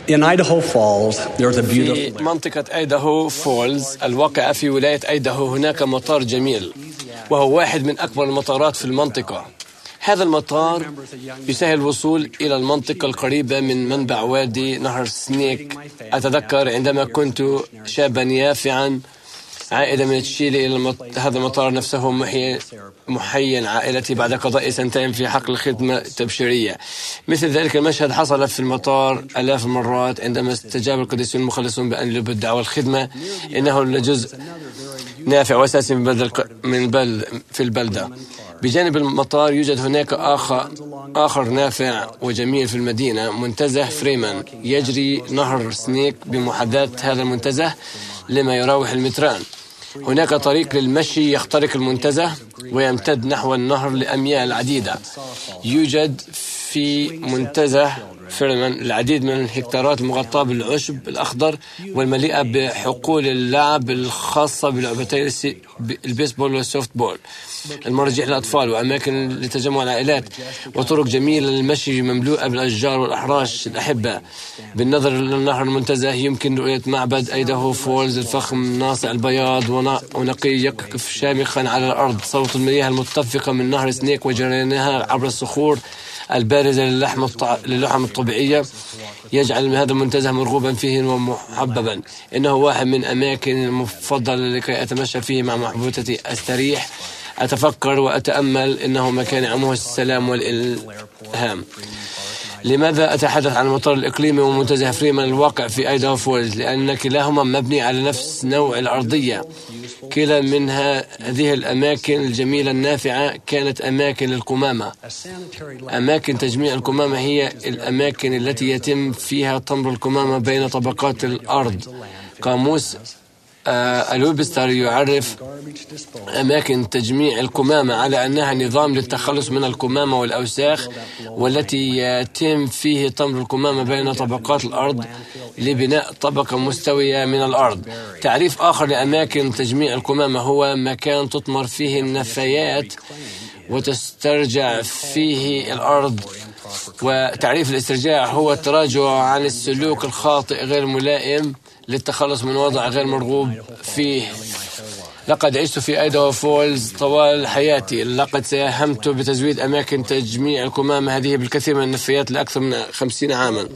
In Idaho Falls, there's a في beautiful منطقة أيداهو فولز الواقعة في ولاية أيداهو هناك مطار جميل، وهو واحد من أكبر المطارات في المنطقة. هذا المطار يسهل الوصول إلى المنطقة القريبة من منبع وادي نهر سنيك. أتذكر عندما كنت شابا يافعا عائدة من تشيلي إلى المط... هذا المطار نفسه محي... محيا عائلتي بعد قضاء سنتين في حقل خدمة تبشيرية. مثل ذلك المشهد حصل في المطار آلاف المرات عندما استجاب القديسون المخلصون بأن يلبوا الدعوة الخدمة. إنه لجزء نافع وأساسي من, بلد... من بل... في البلدة. بجانب المطار يوجد هناك آخر آخر نافع وجميل في المدينة، منتزه فريمان يجري نهر سنيك بمحاذاة هذا المنتزه لما يراوح المتران. هناك طريق للمشي يخترق المنتزه ويمتد نحو النهر لأميال عديدة. يوجد في منتزه فريمان العديد من الهكتارات المغطاة بالعشب الأخضر والمليئة بحقول اللعب الخاصة بلعبتي البيسبول والسوفت بول، المراجيح للأطفال وأماكن لتجمع العائلات، وطرق جميلة للمشي مملوءة بالأشجار والأحراش الأحبة. بالنظر للنهر المنتزه يمكن رؤية معبد أيداهو فولز الفخم ناصع البياض ونقي يقف شامخا على الأرض. صوت المياه المتدفقة من نهر سنيك وجريانها عبر الصخور البارزة للحم الطع... للحم الطبيعية يجعل هذا المنتزه مرغوبا فيه ومحببا. إنه واحد من أماكن المفضلة لكي أتمشى فيه مع محبوبتي، أستريح، أتفكر وأتأمل. إنه مكان يعمه السلام والإلهام. لماذا أتحدث عن المطار الإقليمي ومنتزه فريمان الواقع في أيداهو فولز؟ لأن كلاهما مبني على نفس نوع الأرضية. كلا من هذه الأماكن الجميلة النافعة كانت أماكن للقمامة. أماكن تجميع القمامة هي الأماكن التي يتم فيها تمر القمامة بين طبقات الأرض. قاموس آه الويبستر يعرف أماكن تجميع القمامة على أنها نظام للتخلص من القمامة والأوساخ، والتي يتم فيه تمر القمامة بين طبقات الأرض لبناء طبقة مستوية من الأرض. تعريف آخر لأماكن تجميع القمامة هو مكان تطمر فيه النفايات وتسترجع فيه الأرض. وتعريف الاسترجاع هو التراجع عن السلوك الخاطئ غير ملائم للتخلص من وضع غير مرغوب فيه. لقد عشت في أيداهو فولز طوال حياتي. لقد ساهمت بتزويد أماكن تجميع القمامة هذه بالكثير من النفايات لأكثر من خمسين عاما.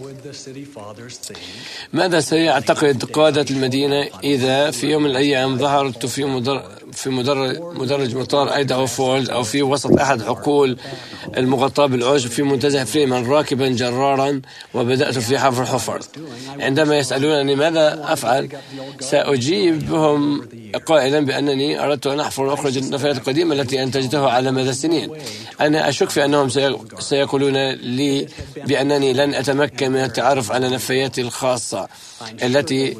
ماذا سيعتقد قادة المدينة إذا في يوم من الأيام ظهرت في مدر في مدرج, مدرج مطار أيداهو فولز أو في وسط أحد حقول المغطاة بالعشب في منتزه فريمان راكبا جرارا وبدأت في حفر حفر؟ عندما يسألونني ماذا أفعل سأجيبهم قائلا بأنني أردت أن أحفر وأخرج النفايات القديمة التي أنتجتها على مدى السنين. أنا أشك في أنهم سيقولون لي بأنني لن أتمكن من التعرف على نفاياتي الخاصة التي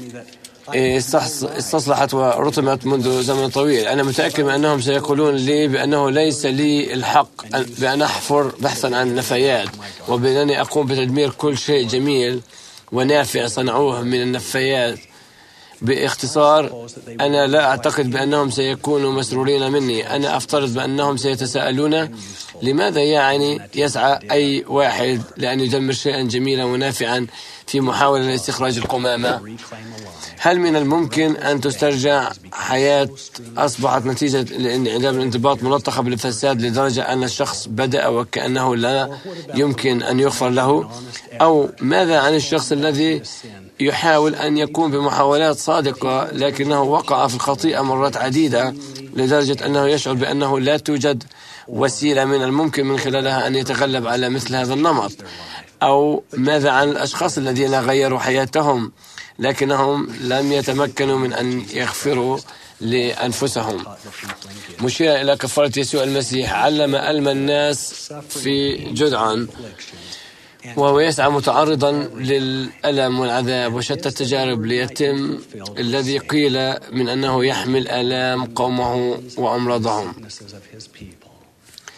استصلحت ورطمت منذ زمن طويل. أنا متأكد من أنهم سيقولون لي بأنه ليس لي الحق بأن أحفر بحثا عن النفايات، وبأنني أقوم بتدمير كل شيء جميل ونافع صنعوه من النفايات. باختصار، أنا لا أعتقد بأنهم سيكونوا مسرورين مني. أنا أفترض بأنهم سيتساءلون لماذا يعني يسعى أي واحد لأن يدمر شيئا جميلا ونافعا في محاولة لاستخراج القمامة؟ هل من الممكن أن تسترجع حياة أصبحت نتيجة لانعدام الانضباط ملطخة بالفساد لدرجة أن الشخص بدأ وكأنه لا يمكن أن يغفر له؟ أو ماذا عن الشخص الذي يحاول أن يقوم بمحاولات صادقة لكنه وقع في الخطيئة مرات عديدة لدرجة أنه يشعر بأنه لا توجد وسيلة من الممكن من خلالها أن يتغلب على مثل هذا النمط؟ أو ماذا عن الأشخاص الذين غيروا حياتهم لكنهم لم يتمكنوا من أن يغفروا لأنفسهم؟ مشير إلى كفارة يسوع المسيح، علم ألم الناس في جدعان وهو يسعى متعرضا للألم والعذاب وشتى التجارب ليتم الذي قيل من أنه يحمل آلام قومه وأمراضهم.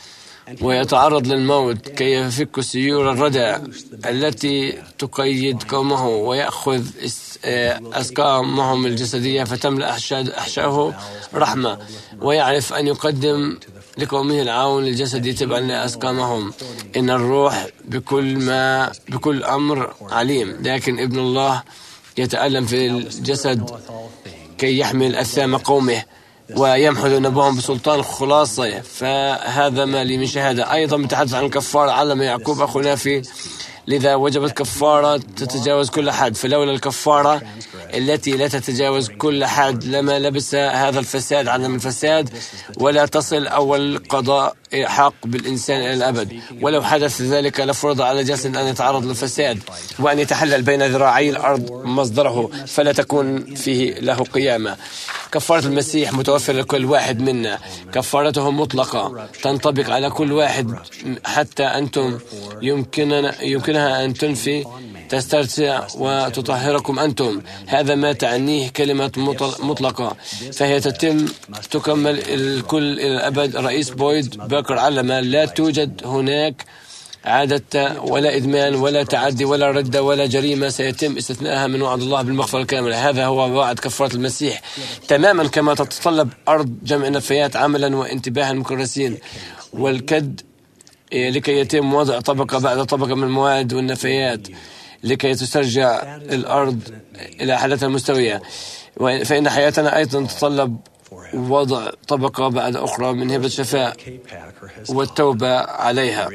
ويتعرض للموت كي يفك سيور الردى التي تقيد قومه، ويأخذ أسقامهم الجسدية فتملأ أحشائه رحمة، ويعرف أن يقدم لقومه العون الجسدي تبعا لأسقامهم. إن الروح بكل ما بكل أمر عليم، لكن ابن الله يتألم في الجسد كي يحمل أثام قومه ويمحو ذنوبهم بسلطان خلاصة. فهذا ما لي من شهادة. أيضا بتحدث عن الكفارة. علم يعقوب أخونا في لذا وجبت كفارة تتجاوز كل حد، فلولا الكفارة التي لا تتجاوز كل حد لما لبس هذا الفساد عدم الفساد، ولا تصل أول قضاء حق بالإنسان إلى الأبد. ولو حدث ذلك لفرض على جسد أن يتعرض للفساد وأن يتحلل بين ذراعي الأرض مصدره، فلا تكون فيه له قيامة. كفارة المسيح متوفرة لكل واحد منا، كفارته مطلقة تنطبق على كل واحد، حتى أنتم يمكننا يمكنها أن تنفي تسترجع وتطهركم أنتم. هذا ما تعنيه كلمة مطلقة، فهي تتم تكمل الكل إلى الأبد. رئيس بويد باكر علم لا توجد هناك عادة ولا إدمان ولا تعدي ولا ردة ولا جريمة سيتم استثناءها من وعد الله بالمغفرة الكاملة. هذا هو وعد كفارة المسيح، تماما كما تتطلب أرض جمع النفايات عملا وانتباه المكرسين والكد لكي يتم وضع طبقة بعد طبقة من المواد والنفايات لكي تسترجع الأرض إلى حالتها المستوية. فإن حياتنا أيضا تتطلب وضع طبقة بعد أخرى من هبة الشفاء والتوبة عليها.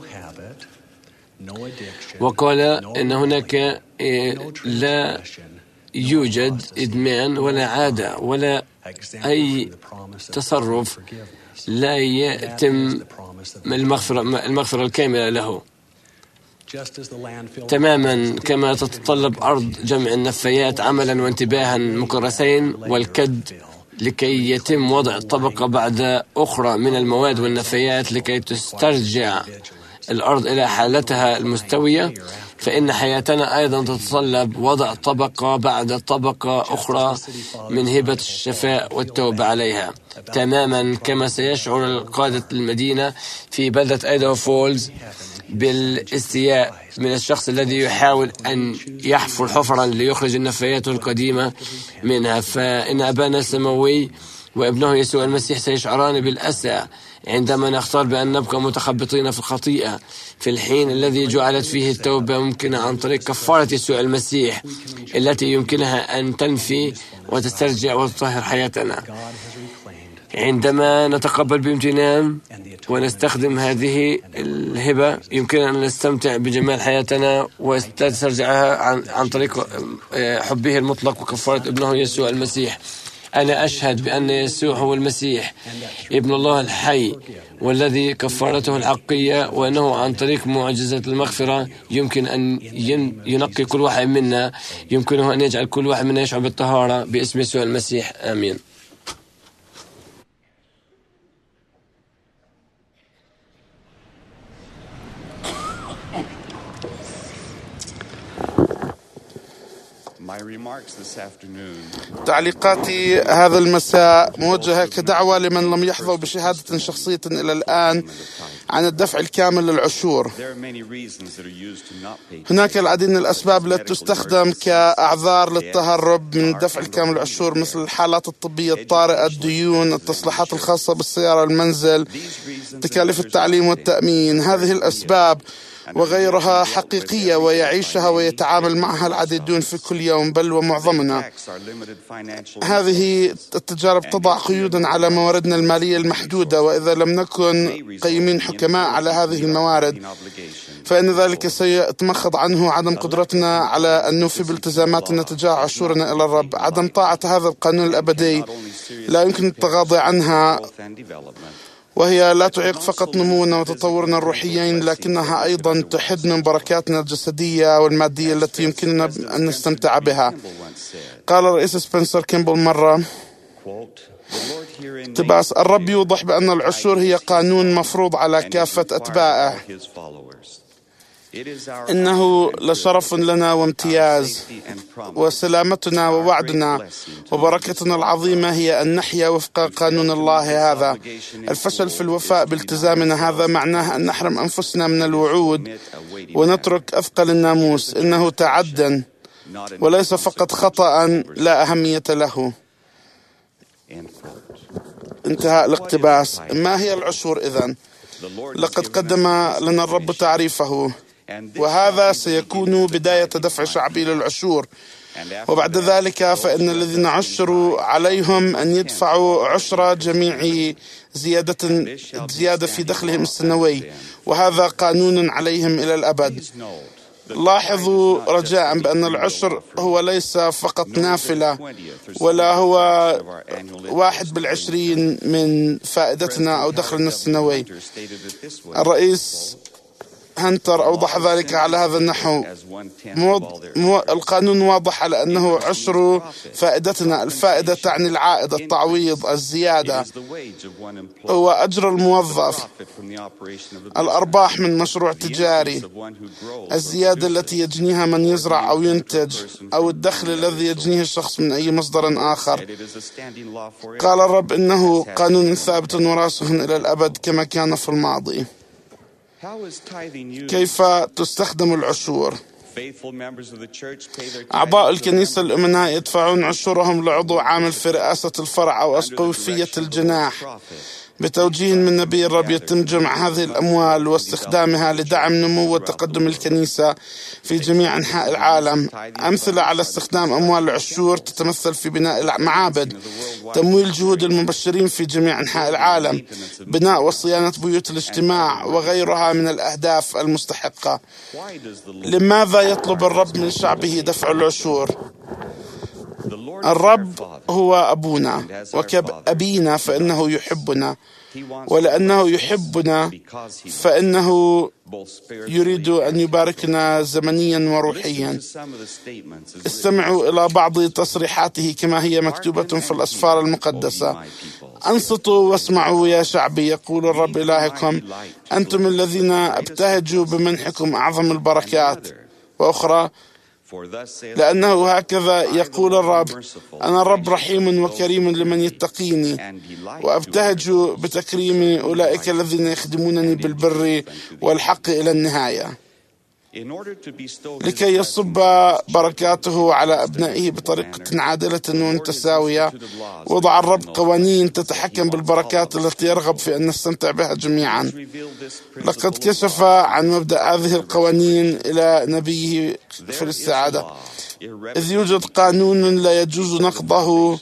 وقال إن هناك لا يوجد إدمان ولا عادة ولا أي تصرف لا يتم المغفرة, المغفرة الكاملة له، تماما كما تتطلب أرض جمع النفايات عملا وانتباها مكرسين والكد لكي يتم وضع طبقة بعد أخرى من المواد والنفايات لكي تسترجع الأرض إلى حالتها المستوية. فإن حياتنا أيضا تتطلب وضع طبقة بعد طبقة أخرى من هبة الشفاء والتوبة عليها، تماما كما سيشعر قادة المدينة في بلدة أيداهو فولز بالاستياء من الشخص الذي يحاول أن يحفر حفرا ليخرج النفايات القديمة منها. فإن أبانا السماوي وابنه يسوع المسيح سيشعران بالأسى عندما نختار بأن نبقى متخبطين في الخطيئة في الحين الذي جعلت فيه التوبة ممكنة عن طريق كفارة يسوع المسيح التي يمكنها أن تنفي وتسترجع وتطهر حياتنا. عندما نتقبل بامتنان ونستخدم هذه الهبة يمكننا أن نستمتع بجمال حياتنا ونسترجعها عن, عن طريق حبه المطلق وكفارة ابنه يسوع المسيح. أنا أشهد بأن يسوع هو المسيح ابن الله الحي والذي كفارته الحقية، وأنه عن طريق معجزة المغفرة يمكن أن ينقي كل واحد منا، يمكنه أن يجعل كل واحد منا يشعر بالطهارة باسم يسوع المسيح. آمين. تعليقاتي هذا المساء موجهة كدعوة لمن لم يحظوا بشهادة شخصية إلى الآن عن الدفع الكامل للعشور. هناك العديد من الأسباب التي تستخدم كأعذار للتهرب من دفع الكامل للعشور، مثل الحالات الطبية الطارئة، الديون، التصليحات الخاصة بالسيارة والمنزل، تكاليف التعليم والتأمين. هذه الأسباب وغيرها حقيقية ويعيشها ويتعامل معها العديدون في كل يوم، بل ومعظمنا. هذه التجارب تضع قيودا على مواردنا المالية المحدودة، وإذا لم نكن قيمين حكماء على هذه الموارد فإن ذلك سيتمخض عنه عدم قدرتنا على أن نوفي بالتزاماتنا تجاه عشورنا إلى الرب. عدم طاعة هذا القانون الأبدي لا يمكن التغاضي عنها، وهي لا تعيق فقط نمونا وتطورنا الروحيين، لكنها أيضا تحد من بركاتنا الجسدية والمادية التي يمكننا أن نستمتع بها. قال الرئيس سبنسر كيمبل مرة اقتباس: الرب يوضح بأن العشور هي قانون مفروض على كافة أتباعه. إنه لشرف لنا وامتياز، وسلامتنا ووعدنا وبركتنا العظيمة هي أن نحيا وفق قانون الله هذا. الفشل في الوفاء بالتزامنا هذا معناه أن نحرم أنفسنا من الوعود ونترك أثقل الناموس. إنه تعدٍ وليس فقط خطأ لا أهمية له. انتهاء الاقتباس. ما هي العشور إذن؟ لقد قدم لنا الرب تعريفه، وهذا سيكون بداية دفع شعبي للعشور، وبعد ذلك فإن الذين عشروا عليهم أن يدفعوا عشر جميع زيادة زيادة في دخلهم السنوي، وهذا قانون عليهم إلى الأبد. لاحظوا رجاء بأن العشر هو ليس فقط نافلة، ولا هو واحد بالعشرين من فائدتنا أو دخلنا السنوي. الرئيس هنتر أوضح ذلك على هذا النحو: مو... مو... القانون واضح على أنه عشر فائدتنا. الفائدة تعني العائد، التعويض، الزيادة، هو أجر الموظف، الأرباح من مشروع تجاري، الزيادة التي يجنيها من يزرع أو ينتج، أو الدخل الذي يجنيه الشخص من أي مصدر آخر. قال الرب إنه قانون ثابت وراسخ إلى الأبد كما كان في الماضي. كيف تستخدم العشور؟ أعضاء الكنيسة الأمناء يدفعون عشورهم لعضو عامل في رئاسة الفرع أو أسقفية الجناح. بتوجيه من نبي الرب يتم جمع هذه الأموال واستخدامها لدعم نمو وتقدم الكنيسة في جميع أنحاء العالم. أمثلة على استخدام أموال العشور تتمثل في بناء المعابد، تمويل جهود المبشرين في جميع أنحاء العالم، بناء وصيانة بيوت الاجتماع، وغيرها من الأهداف المستحقة. لماذا يطلب الرب من شعبه دفع العشور؟ الرب هو أبونا، وكأبينا فإنه يحبنا، ولأنه يحبنا فإنه يريد أن يباركنا زمنيا وروحيا. استمعوا إلى بعض تصريحاته كما هي مكتوبة في الأسفار المقدسة: أنصتوا واسمعوا يا شعبي، يقول الرب إلهكم، أنتم الذين ابتهجوا بمنحكم أعظم البركات. وأخرى: لأنه هكذا يقول الرب، أنا الرب رحيم وكريم لمن يتقيني، وأبتهج بتكريم أولئك الذين يخدمونني بالبر والحق إلى النهاية. لكي يصب بركاته على أبنائه بطريقة عادلة ومتساوية، وضع الرب قوانين تتحكم بالبركات التي يرغب في أن نستمتع بها جميعا. لقد كشف عن مبدأ هذه القوانين إلى نبيه في الاستعادة، إذ يوجد قانون لا يجوز نقضه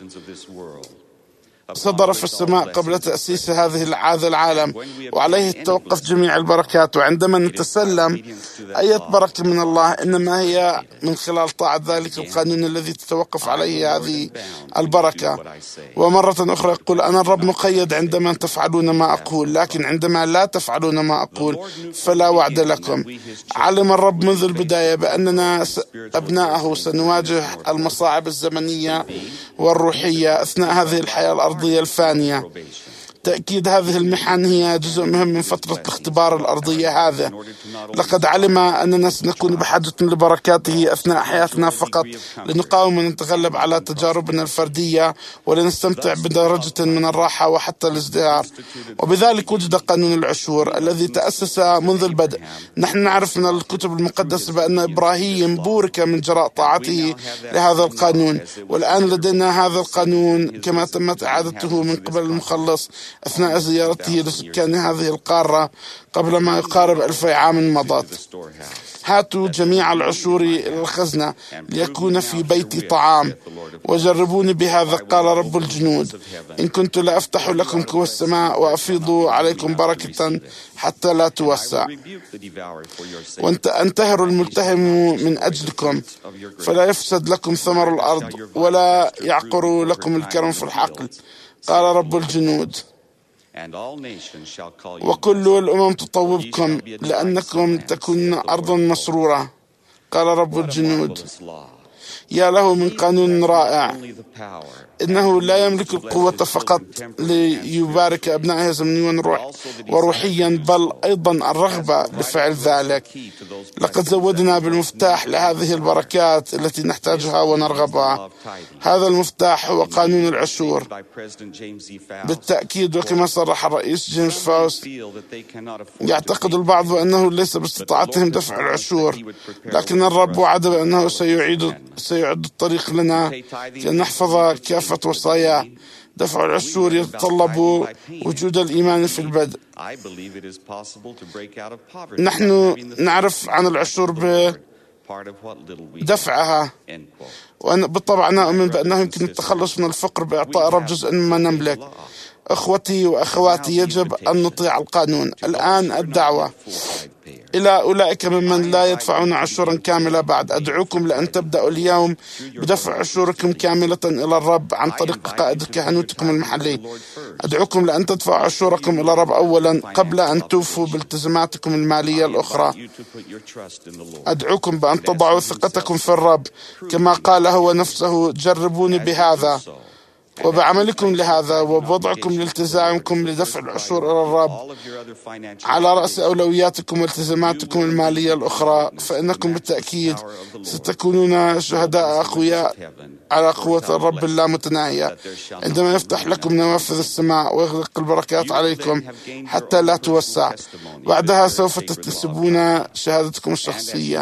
صدر في السماء قبل تأسيس هذه هذا العالم، وعليه توقف جميع البركات. وعندما نتسلم أي بركة من الله إنما هي من خلال طاعة ذلك القانون الذي تتوقف عليه هذه البركة. ومرة أخرى يقول: أنا الرب مقيد عندما تفعلون ما أقول، لكن عندما لا تفعلون ما أقول فلا وعد لكم. علم الرب منذ البداية بأننا أبناءه سنواجه المصاعب الزمنية والروحية أثناء هذه الحياة الأرضية الفانية. تأكيد هذه المحن هي جزء مهم من فترة الاختبار الأرضية هذا. لقد علم أننا سنكون بحاجة لبركاته أثناء حياتنا فقط لنقاوم ونتغلب على تجاربنا الفردية ولنستمتع بدرجة من الراحة وحتى الازدهار. وبذلك وجد قانون العشور الذي تأسس منذ البدء. نحن نعرف من الكتب المقدسة بأن إبراهيم بورك من جراء طاعته لهذا القانون، والآن لدينا هذا القانون كما تمت إعادته من قبل المخلص أثناء زيارته لسكان هذه القارة قبل ما يقارب ألفي عام مضت. هاتوا جميع العشور إلى الخزنة ليكون في بيتي طعام، وجربوني بهذا قال رب الجنود، إن كنت لأفتح لكم قوى السماء وأفيض عليكم بركة حتى لا توسع، وأنت أنتهر الملتهم من أجلكم فلا يفسد لكم ثمر الأرض ولا يعقر لكم الكرم في الحقل، قال رب الجنود. وكل الأمم تطوبكم لأنكم تكون أرضا مسرورة، قال رب الجنود. يا له من قانون رائع. إنه لا يملك القوة فقط ليبارك أبنائه زمنيا وروح وروحيا، بل أيضا الرغبة لفعل ذلك. لقد زودنا بالمفتاح لهذه البركات التي نحتاجها ونرغبها. هذا المفتاح هو قانون العشور بالتأكيد. وكما صرح الرئيس جيمس فاوست، يعتقد البعض أنه ليس باستطاعتهم دفع العشور، لكن الرب وعد بأنه سيعيد سيعد الطريق لنا كي نحفظ كافة وصاياه. دفع العشور يتطلب وجود الإيمان في البدء. نحن نعرف عن العشور بدفعها، وبالطبع أنا أؤمن بأنه يمكن التخلص من الفقر بإعطاء الرب جزء مما نملك. أخوتي وأخواتي، يجب أن نطيع القانون. الآن الدعوة إلى أولئك ممن لا يدفعون عشورا كاملة بعد. أدعوكم لأن تبدأوا اليوم بدفع عشوركم كاملة إلى الرب عن طريق قائد كهنوتكم المحلي. أدعوكم لأن تدفعوا عشوركم إلى الرب أولا قبل أن توفوا بالتزاماتكم المالية الأخرى. أدعوكم بأن تضعوا ثقتكم في الرب كما قال هو نفسه: جربوني بهذا. وبعملكم لهذا وبوضعكم لالتزامكم لدفع العشور إلى الرب على رأس أولوياتكم والتزاماتكم المالية الأخرى، فإنكم بالتأكيد ستكونون شهداء أقوياء على قوة الرب اللامتناهية عندما يفتح لكم نوافذ السماء ويغلق البركات عليكم حتى لا توسع. بعدها سوف تكتسبون شهادتكم الشخصية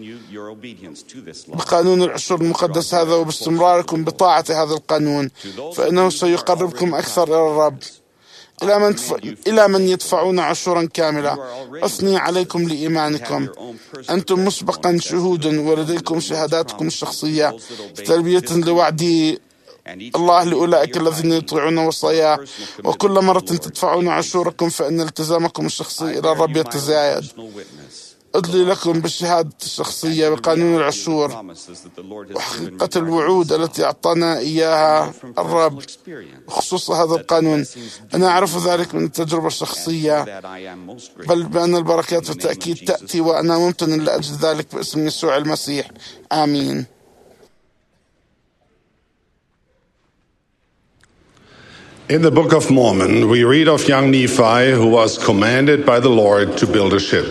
بقانون العشور المقدس هذا، وباستمراركم بطاعة هذا القانون فإنه سيقربكم أكثر إلى الرب. إلى من, تف... إلى من يدفعون عشورا كاملة، أثني عليكم لإيمانكم. أنتم مسبقا شهود ولديكم شهاداتكم الشخصية تلبية لوعد الله لأولئك الذين يطيعون وصاياه. وكل مرة تدفعون عشوركم فإن التزامكم الشخصي إلى الرب يتزايد. أدلي لكم بالشهادة الشخصية بقانون العشور وحقيقة الوعود التي أعطانا إياها الرب بخصوص هذا القانون. أنا أعرف ذلك من التجربة الشخصية، بل بأن البركات بالتأكيد تأتي، وأنا ممتن لأجل ذلك باسم يسوع المسيح. آمين. In the Book of Mormon, we read of young Nephi who was commanded by the Lord to build a ship.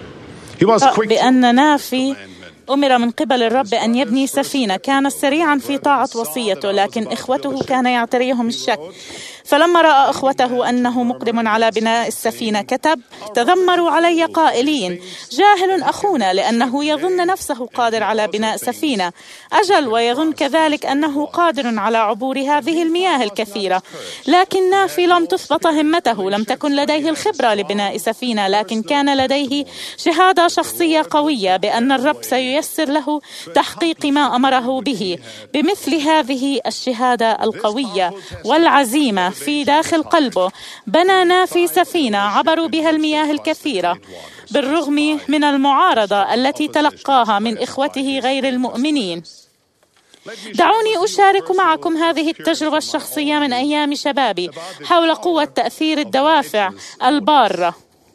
بأن نافي أمر من قبل الرب أن يبني سفينة. كان سريعا في طاعة وصيته، لكن إخوته كان يعتريهم الشك. فلما رأى إخوته أنه مقدم على بناء السفينة كتب: تذمروا علي قائلين: جاهل أخونا، لأنه يظن نفسه قادر على بناء سفينة. أجل، ويظن كذلك أنه قادر على عبور هذه المياه الكثيرة. لكن نافي لم تثبت همته، لم تكن لديه الخبرة لبناء سفينة، لكن كان لديه شهادة شخصية قوية بأن الرب سييسر له تحقيق ما أمره به. بمثل هذه الشهادة القوية والعزيمة في داخل قلبه، بنى نافي سفينة عبروا بها المياه الكثيرة بالرغم من المعارضة التي تلقاها من إخوته غير المؤمنين. دعوني أشارك معكم هذه التجربة الشخصية من أيام شبابي حول قوة تأثير الدوافع البارة.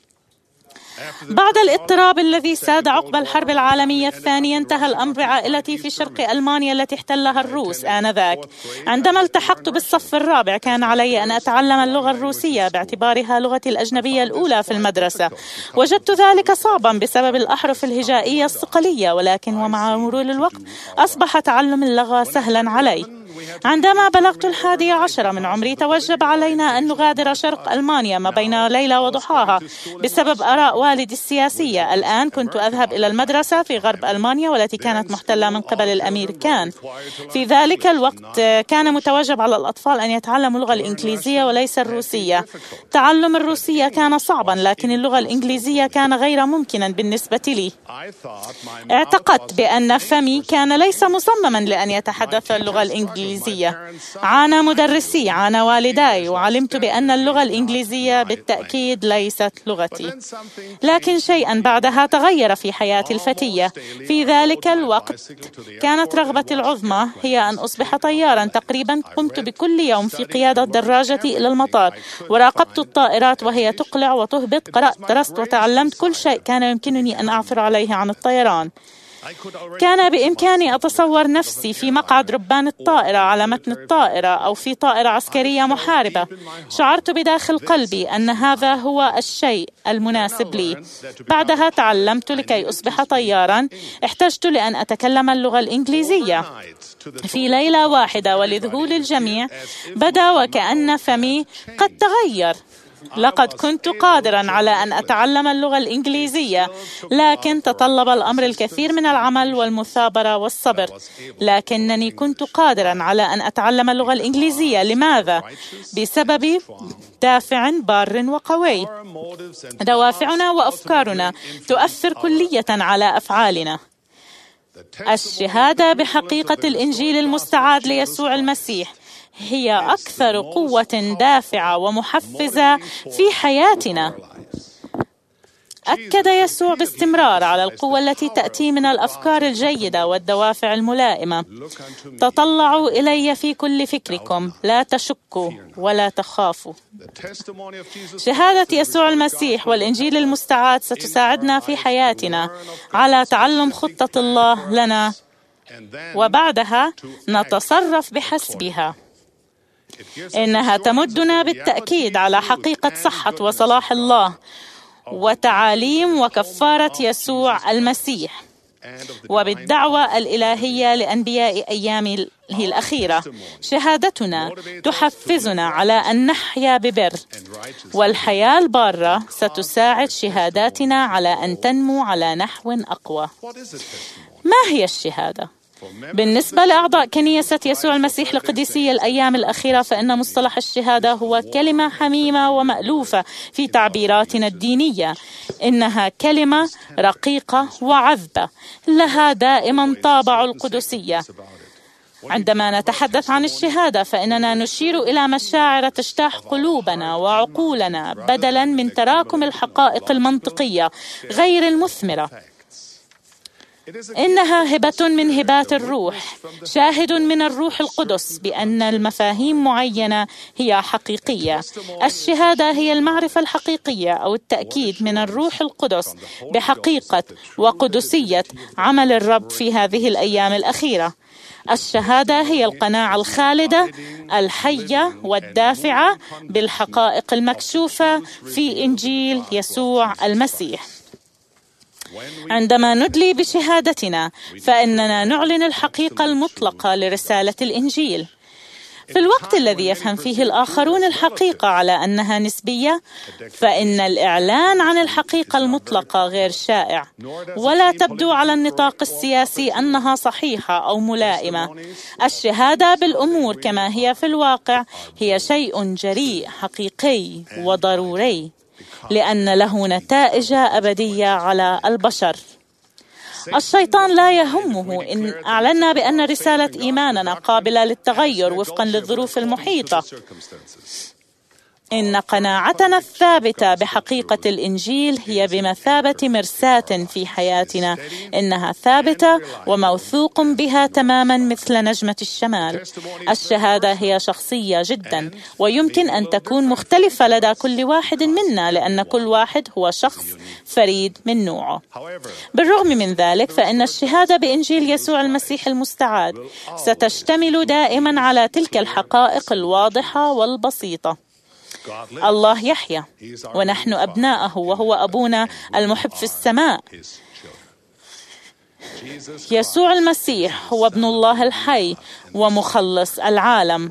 بعد الاضطراب الذي ساد عقب الحرب العالمية الثانية، انتهى الأمر بعائلتي في شرق ألمانيا التي احتلها الروس آنذاك. عندما التحقت بالصف الرابع كان علي أن أتعلم اللغة الروسية باعتبارها لغتي الأجنبية الأولى في المدرسة. وجدت ذلك صعبا بسبب الأحرف الهجائية الصقلية، ولكن ومع مرور الوقت أصبح تعلم اللغة سهلا علي. عندما بلغت الحادي عشر من عمري توجب علينا أن نغادر شرق ألمانيا ما بين ليلة وضحاها بسبب آراء والدي السياسية. الآن كنت أذهب إلى المدرسة في غرب ألمانيا والتي كانت محتلة من قبل الأمريكان. في ذلك الوقت كان متوجب على الأطفال أن يتعلموا اللغة الإنجليزية وليس الروسية. تعلم الروسية كان صعبا، لكن اللغة الإنجليزية كان غير ممكنا بالنسبة لي. اعتقدت بأن فمي كان ليس مصمما لأن يتحدث اللغة الإنجليزية. عانى مدرسي، عانى والداي، وعلمت بأن اللغة الإنجليزية بالتأكيد ليست لغتي. لكن شيئا بعدها تغير في حياتي الفتية. في ذلك الوقت كانت رغبتي العظمى هي أن أصبح طيارا. تقريبا قمت بكل يوم في قيادة دراجتي إلى المطار، وراقبت الطائرات وهي تقلع وتهبط. قرأت، درست وتعلمت كل شيء كان يمكنني أن أعثر عليه عن الطيران. كان بإمكاني أتصور نفسي في مقعد ربان الطائرة على متن الطائرة أو في طائرة عسكرية محاربة. شعرت بداخل قلبي أن هذا هو الشيء المناسب لي. بعدها تعلمت لكي أصبح طياراً احتجت لأن أتكلم اللغة الإنجليزية. في ليلة واحدة ولذهول الجميع بدا وكأن فمي قد تغير. لقد كنت قادراً على أن أتعلم اللغة الإنجليزية، لكن تطلب الأمر الكثير من العمل والمثابرة والصبر. لكنني كنت قادراً على أن أتعلم اللغة الإنجليزية. لماذا؟ بسبب دافع بار وقوي. دوافعنا وأفكارنا تؤثر كلية على أفعالنا. الشهادة بحقيقة الإنجيل المستعاد ليسوع المسيح هي أكثر قوة دافعة ومحفزة في حياتنا. أكد يسوع باستمرار على القوة التي تأتي من الأفكار الجيدة والدوافع الملائمة. تطلعوا إلي في كل فكركم، لا تشكوا ولا تخافوا. شهادة يسوع المسيح والإنجيل المستعاد ستساعدنا في حياتنا على تعلم خطة الله لنا، وبعدها نتصرف بحسبها. إنها تمدنا بالتأكيد على حقيقة صحة وصلاح الله وتعاليم وكفارة يسوع المسيح، وبالدعوة الإلهية لأنبياء أيامه الأخيرة. شهادتنا تحفزنا على أن نحيا ببر، والحياة البارة ستساعد شهاداتنا على أن تنمو على نحو أقوى. ما هي الشهادة؟ بالنسبة لأعضاء كنيسة يسوع المسيح لقديسي الأيام الأخيرة، فإن مصطلح الشهادة هو كلمة حميمة ومألوفة في تعبيراتنا الدينية. إنها كلمة رقيقة وعذبة، لها دائما طابع القدسية. عندما نتحدث عن الشهادة فإننا نشير إلى مشاعر تجتاح قلوبنا وعقولنا بدلا من تراكم الحقائق المنطقية غير المثمرة. إنها هبة من هبات الروح، شاهد من الروح القدس بأن المفاهيم معينة هي حقيقية. الشهادة هي المعرفة الحقيقية أو التأكيد من الروح القدس بحقيقة وقدسية عمل الرب في هذه الأيام الأخيرة. الشهادة هي القناعة الخالدة الحية والدافعة بالحقائق المكشوفة في إنجيل يسوع المسيح. عندما ندلي بشهادتنا فإننا نعلن الحقيقة المطلقة لرسالة الإنجيل. في الوقت الذي يفهم فيه الآخرون الحقيقة على أنها نسبية، فإن الإعلان عن الحقيقة المطلقة غير شائع، ولا تبدو على النطاق السياسي أنها صحيحة أو ملائمة. الشهادة بالأمور كما هي في الواقع هي شيء جريء حقيقي وضروري، لأن له نتائج أبدية على البشر. الشيطان لا يهمه إن أعلنا بأن رسالة إيماننا قابلة للتغير وفقا للظروف المحيطة. إن قناعتنا الثابتة بحقيقة الإنجيل هي بمثابة مرساة في حياتنا. إنها ثابتة وموثوق بها تماما مثل نجمة الشمال. الشهادة هي شخصية جدا، ويمكن أن تكون مختلفة لدى كل واحد منا، لأن كل واحد هو شخص فريد من نوعه. بالرغم من ذلك، فإن الشهادة بإنجيل يسوع المسيح المستعاد ستشتمل دائما على تلك الحقائق الواضحة والبسيطة. الله يحيى، ونحن أبناءه، وهو أبونا المحب في السماء. يسوع المسيح هو ابن الله الحي ومخلص العالم.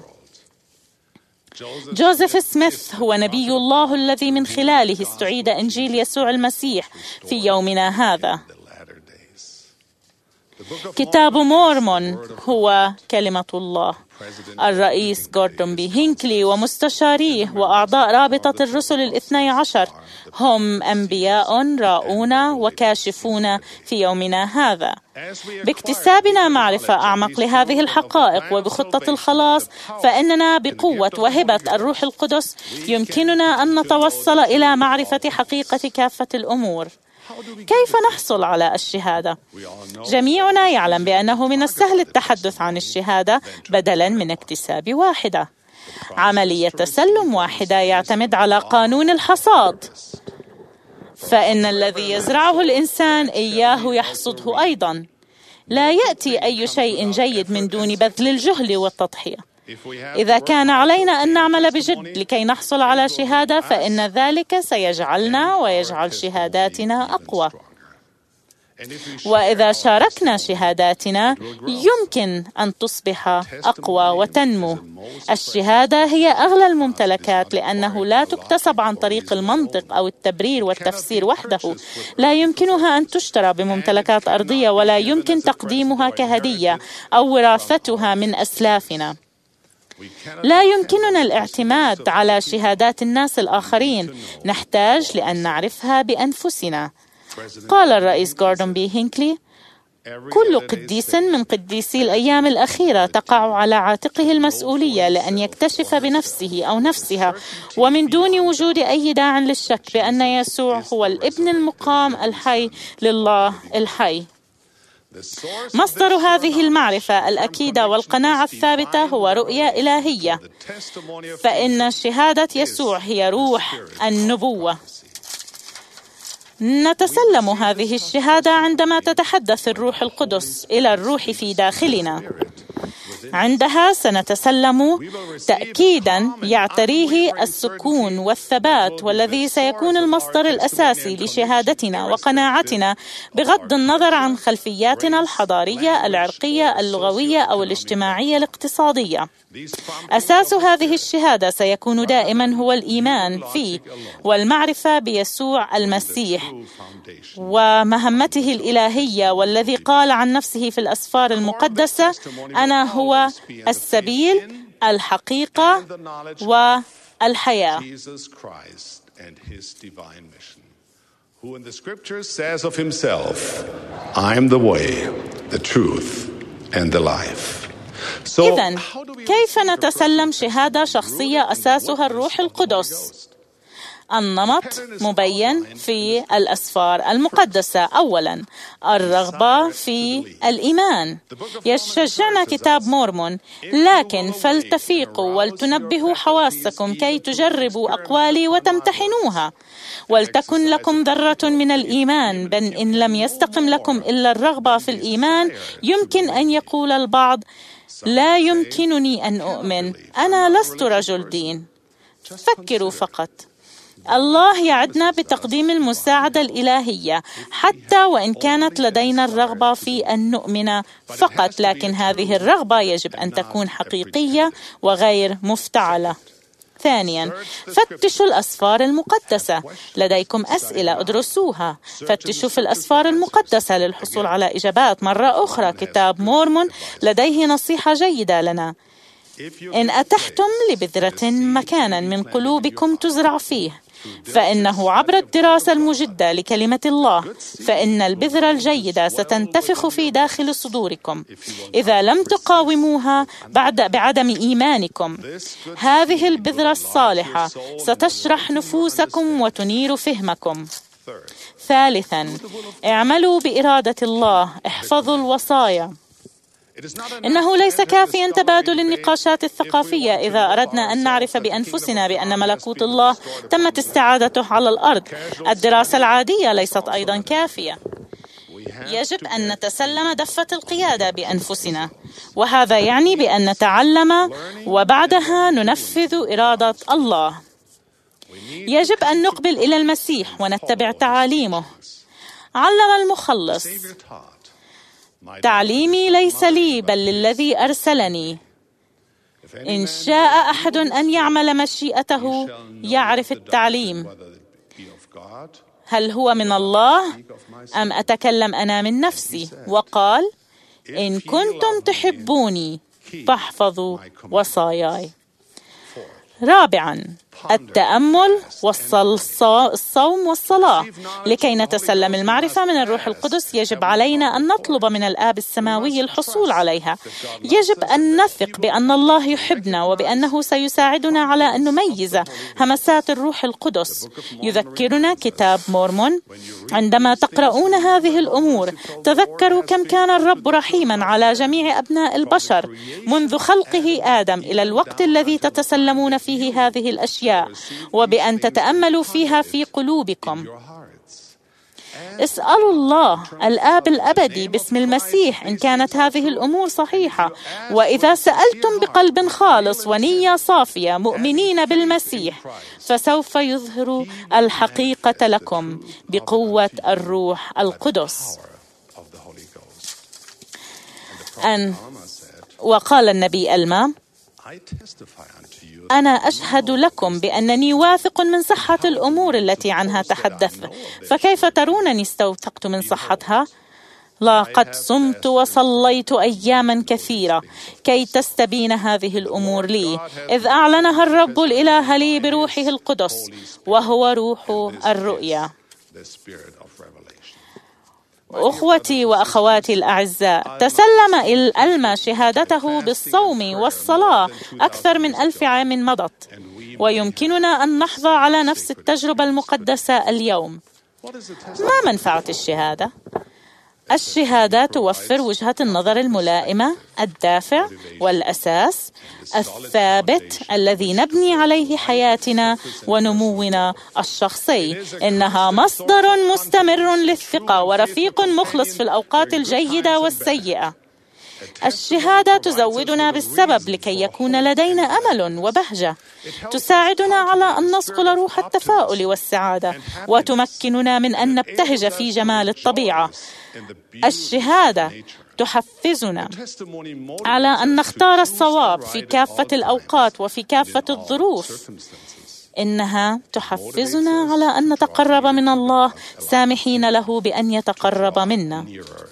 جوزيف سميث هو نبي الله الذي من خلاله استعيد إنجيل يسوع المسيح في يومنا هذا. كتاب مورمون هو كلمة الله. الرئيس جوردون بي هينكلي ومستشاريه وأعضاء رابطة الرسل الاثني عشر هم أنبياء راؤون وكاشفون في يومنا هذا. باكتسابنا معرفة أعمق لهذه الحقائق وبخطة الخلاص، فإننا بقوة وهبة الروح القدس يمكننا أن نتوصل إلى معرفة حقيقة كافة الأمور. كيف نحصل على الشهادة؟ جميعنا يعلم بأنه من السهل التحدث عن الشهادة بدلاً من اكتساب واحدة. عملية تسلم واحدة يعتمد على قانون الحصاد، فإن الذي يزرعه الإنسان إياه يحصده أيضاً. لا يأتي أي شيء جيد من دون بذل الجهد والتضحية. إذا كان علينا أن نعمل بجد لكي نحصل على شهادة، فإن ذلك سيجعلنا ويجعل شهاداتنا أقوى. وإذا شاركنا شهاداتنا يمكن أن تصبح أقوى وتنمو. الشهادة هي أغلى الممتلكات، لأنه لا تكتسب عن طريق المنطق أو التبرير والتفسير وحده. لا يمكنها أن تشترى بممتلكات أرضية، ولا يمكن تقديمها كهدية أو وراثتها من أسلافنا. لا يمكننا الاعتماد على شهادات الناس الآخرين، نحتاج لأن نعرفها بأنفسنا. قال الرئيس غوردون بي هينكلي: كل قديس من قديسي الأيام الأخيرة تقع على عاتقه المسؤولية لأن يكتشف بنفسه أو نفسها ومن دون وجود أي داع للشك بأن يسوع هو الابن المقام الحي لله الحي. مصدر هذه المعرفة الأكيدة والقناعة الثابتة هو رؤية إلهية، فإن شهادة يسوع هي روح النبوة. نتسلم هذه الشهادة عندما تتحدث الروح القدس إلى الروح في داخلنا. عندها سنتسلم تأكيداً يعتريه السكون والثبات، والذي سيكون المصدر الأساسي لشهادتنا وقناعتنا بغض النظر عن خلفياتنا الحضارية، العرقية، اللغوية أو الاجتماعية الاقتصادية. أساس هذه الشهادة سيكون دائماً هو الإيمان فيه والمعرفة بيسوع المسيح ومهمته الإلهية، والذي قال عن نفسه في الأسفار المقدسة: أنا هو السبيل، الحقيقة والحياة. Who in the scriptures says of himself, I am the way, the truth, and the life. إذن كيف نتسلم شهادة شخصية أساسها الروح القدس؟ النمط مبين في الأسفار المقدسة. أولاً، الرغبة في الإيمان. يشجعنا كتاب مورمون: لكن فلتفيقوا ولتنبهوا حواسكم كي تجربوا أقوالي وتمتحنوها، ولتكن لكم ذرة من الإيمان، بل إن لم يستقم لكم إلا الرغبة في الإيمان. يمكن أن يقول البعض: لا يمكنني أن أؤمن، أنا لست رجل دين. فكروا فقط، الله يعدنا بتقديم المساعدة الإلهية حتى وإن كانت لدينا الرغبة في أن نؤمن فقط، لكن هذه الرغبة يجب أن تكون حقيقية وغير مفتعلة. ثانياً، فتشوا الأسفار المقدسة. لديكم أسئلة، ادرسوها. فتشوا في الأسفار المقدسة للحصول على إجابات. مرة أخرى، كتاب مورمون لديه نصيحة جيدة لنا: إن أتحتم لبذرة مكانا من قلوبكم تزرع فيه، فإنه عبر الدراسة المجدة لكلمة الله فإن البذرة الجيدة ستنتفخ في داخل صدوركم إذا لم تقاوموها بعد بعدم إيمانكم. هذه البذرة الصالحة ستشرح نفوسكم وتنير فهمكم. ثالثاً، اعملوا بإرادة الله، احفظوا الوصايا. إنه ليس كافياً تبادل النقاشات الثقافية إذا أردنا أن نعرف بأنفسنا بأن ملكوت الله تمت استعادته على الأرض. الدراسة العادية ليست أيضاً كافية. يجب أن نتسلم دفة القيادة بأنفسنا، وهذا يعني بأن نتعلم وبعدها ننفذ إرادة الله. يجب أن نقبل إلى المسيح ونتبع تعاليمه. علم المخلص: تعليمي ليس لي بل للذي أرسلني. إن شاء أحد أن يعمل مشيئته يعرف التعليم. هل هو من الله أم أتكلم أنا من نفسي؟ وقال: إن كنتم تحبوني فاحفظوا وصاياي. رابعاً، التأمل والصوم والصلاة. لكي نتسلم المعرفة من الروح القدس يجب علينا أن نطلب من الآب السماوي الحصول عليها. يجب أن نثق بأن الله يحبنا وبأنه سيساعدنا على أن نميز همسات الروح القدس. يذكرنا كتاب مورمون: عندما تقرؤون هذه الأمور تذكروا كم كان الرب رحيما على جميع أبناء البشر منذ خلقه آدم إلى الوقت الذي تتسلمون فيه هذه الأشياء، وبأن تتأملوا فيها في قلوبكم. اسألوا الله الآب الأبدي باسم المسيح إن كانت هذه الأمور صحيحة. وإذا سألتم بقلب خالص ونية صافية مؤمنين بالمسيح فسوف يظهر الحقيقة لكم بقوة الروح القدس. أن وقال النبي ألما: أنا أشهد لكم بأنني واثق من صحة الأمور التي عنها تحدث، فكيف ترونني استوثقت من صحتها؟ لقد صمت وصليت أياما كثيرة كي تستبين هذه الأمور لي، إذ أعلنها الرب الإله لي بروحه القدس، وهو روح الرؤيا. أخوتي وأخواتي الأعزاء، تسلم ألما شهادته بالصوم والصلاة أكثر من ألف عام مضت، ويمكننا أن نحظى على نفس التجربة المقدسة اليوم. ما منفعة الشهادة؟ الشهادة توفر وجهة النظر الملائمة، الدافع والأساس الثابت الذي نبني عليه حياتنا ونمونا الشخصي. إنها مصدر مستمر للثقة ورفيق مخلص في الأوقات الجيدة والسيئة. الشهادة تزودنا بالسبب لكي يكون لدينا أمل وبهجة، تساعدنا على أن نصقل روح التفاؤل والسعادة، وتمكننا من أن نبتهج في جمال الطبيعة. الشهادة تحفزنا على أن نختار الصواب في كافة الأوقات وفي كافة الظروف. إنها تحفزنا على أن نتقرب من الله سامحين له بأن يتقرب منا.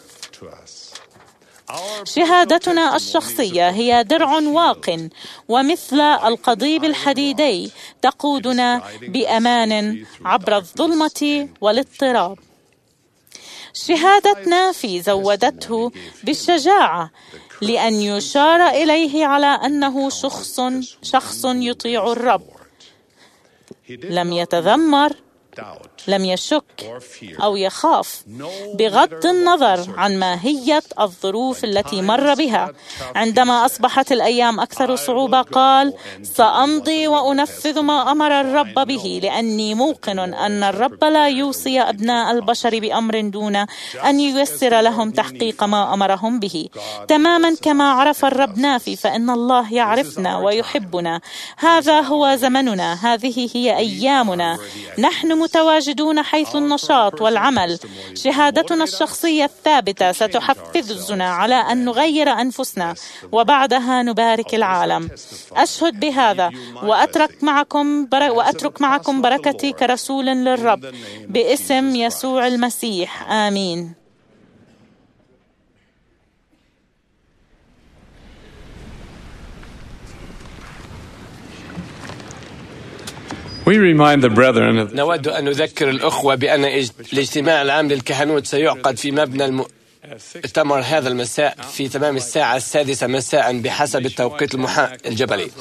شهادتنا الشخصية هي درع واق ومثل القضيب الحديدي تقودنا بأمان عبر الظلمة والاضطراب. شهادة نافي زودته بالشجاعة لأن يشار إليه على أنه شخص شخص يطيع الرب، لم يتذمر، لم يشك أو يخاف، بغض النظر عن ماهية الظروف التي مر بها. عندما أصبحت الأيام أكثر صعوبة قال: سأمضي وأنفذ ما أمر الرب به، لأني موقن أن الرب لا يوصي أبناء البشر بأمر دون أن ييسر لهم تحقيق ما أمرهم به. تماما كما عرف الرب نافي، فإن الله يعرفنا ويحبنا. هذا هو زمننا، هذه هي أيامنا، نحن متواجدون حيث النشاط والعمل. شهادتنا الشخصية الثابتة ستحفزنا على أن نغير أنفسنا وبعدها نبارك العالم. أشهد بهذا وأترك معكم بر... وأترك معكم بركتي كرسول للرب باسم يسوع المسيح، آمين. نود أن نذكر الأخوة بأن الاجتماع العام للكهنوت سيعقد في مبنى المؤتمر هذا المساء في تمام الساعة السادسة مساء بحسب التوقيت المحا... الجبلي.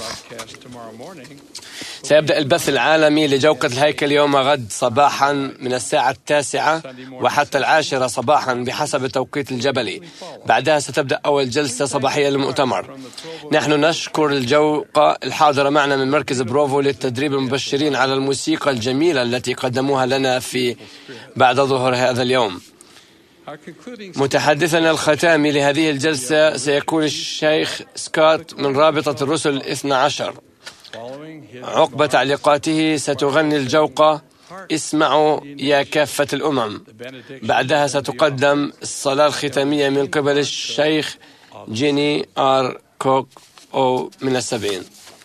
سيبدأ البث العالمي لجوقة الهيكل يوم غد صباحا من الساعة التاسعة وحتى العاشرة صباحا بحسب التوقيت الجبلي. بعدها ستبدأ أول جلسة صباحية للمؤتمر. نحن نشكر الجوقة الحاضرة معنا من مركز بروفو للتدريب المبشرين على الموسيقى الجميلة التي قدموها لنا في بعد ظهر هذا اليوم. متحدثنا الختامي لهذه الجلسة سيكون الشيخ سكوت من رابطة الرسل الاثنى عشر. عقب تعليقاته ستغني الجوقة اسمعوا يا كافة الأمم. بعدها ستقدم الصلاة الختامية من قبل الشيخ جيني آر كوك أو من السبعين.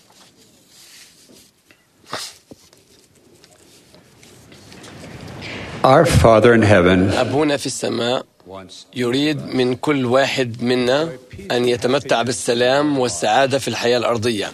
Our Father in heaven, أبونا في السماء يريد من كل واحد منا أن يتمتع بالسلام والسعادة في الحياة الأرضية.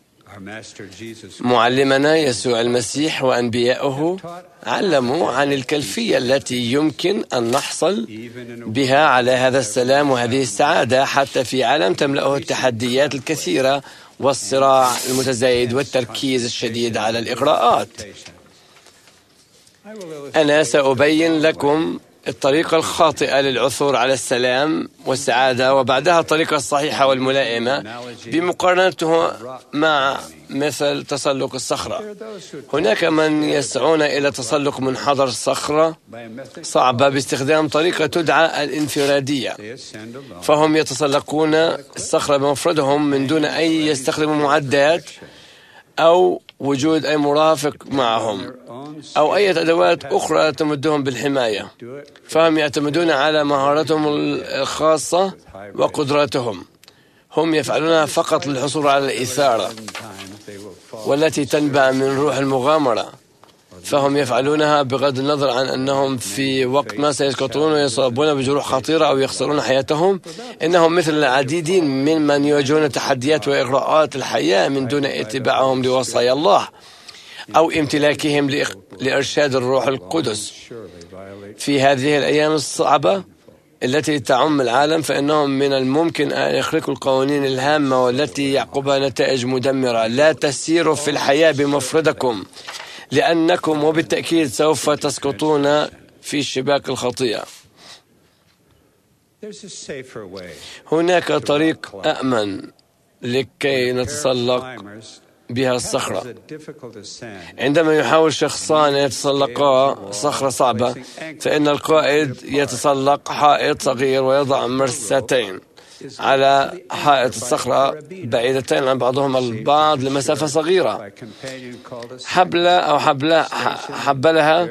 معلمنا يسوع المسيح وأنبياؤه علموا عن الكيفية التي يمكن أن نحصل بها على هذا السلام وهذه السعادة حتى في عالم تملأه التحديات الكثيرة والصراع المتزايد والتركيز الشديد على الإغراءات. أنا سأبين لكم الطريقة الخاطئة للعثور على السلام والسعادة، وبعدها الطريقة الصحيحة والملائمة بمقارنته مع مثل تسلق الصخرة. هناك من يسعون إلى تسلق منحدر صخرة صعبة باستخدام طريقة تدعى الانفرادية، فهم يتسلقون الصخرة بمفردهم من دون أن يستخدموا معدات أو وجود أي مرافق معهم أو أي أدوات أخرى تمدهم بالحماية، فهم يعتمدون على مهاراتهم الخاصة وقدراتهم. هم يفعلونها فقط للحصول على الإثارة والتي تنبع من روح المغامرة، فهم يفعلونها بغض النظر عن أنهم في وقت ما سيسقطون ويصابون بجروح خطيرة أو يخسرون حياتهم. إنهم مثل العديد من من يواجهون تحديات وإغراءات الحياة من دون اتباعهم لوصايا الله أو امتلاكهم لإرشاد الروح القدس. في هذه الأيام الصعبة التي تعم العالم، فإنهم من الممكن أن يخرقوا القوانين الهامة والتي يعقبها نتائج مدمرة. لا تسيروا في الحياة بمفردكم، لأنكم وبالتأكيد سوف تسقطون في شباك الخطيئة. هناك طريق أأمن لكي نتسلق بها الصخرة. عندما يحاول شخصان أن يتسلقا صخرة صعبة، فإن القائد يتسلق حائط صغير ويضع مرستين على حائط الصخرة بعيدتين عن بعضهما البعض لمسافة صغيرة. حبلة أو حبلة حبلها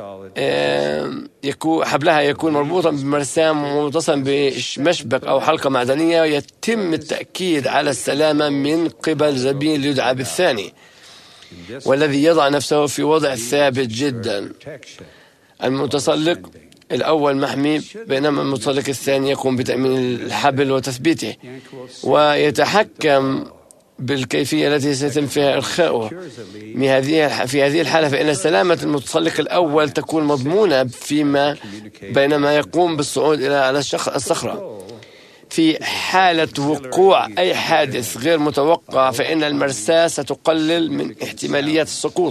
يكون حبلها يكون مربوطا بمرسام متصل بمشبك أو حلقة معدنية، يتم التأكيد على السلامة من قبل زميل يدعى بالثاني، والذي يضع نفسه في وضع ثابت جدا. المتسلق الأول محمي، بينما المتسلق الثاني يقوم بتأمين الحبل وتثبيته ويتحكم بالكيفية التي سيتم فيها إرخاؤه. في هذه الحالة فإن سلامة المتسلق الأول تكون مضمونة فيما بينما يقوم بالصعود إلى على الصخرة. في حالة وقوع أي حادث غير متوقع فإن المرساة ستقلل من احتمالية السقوط،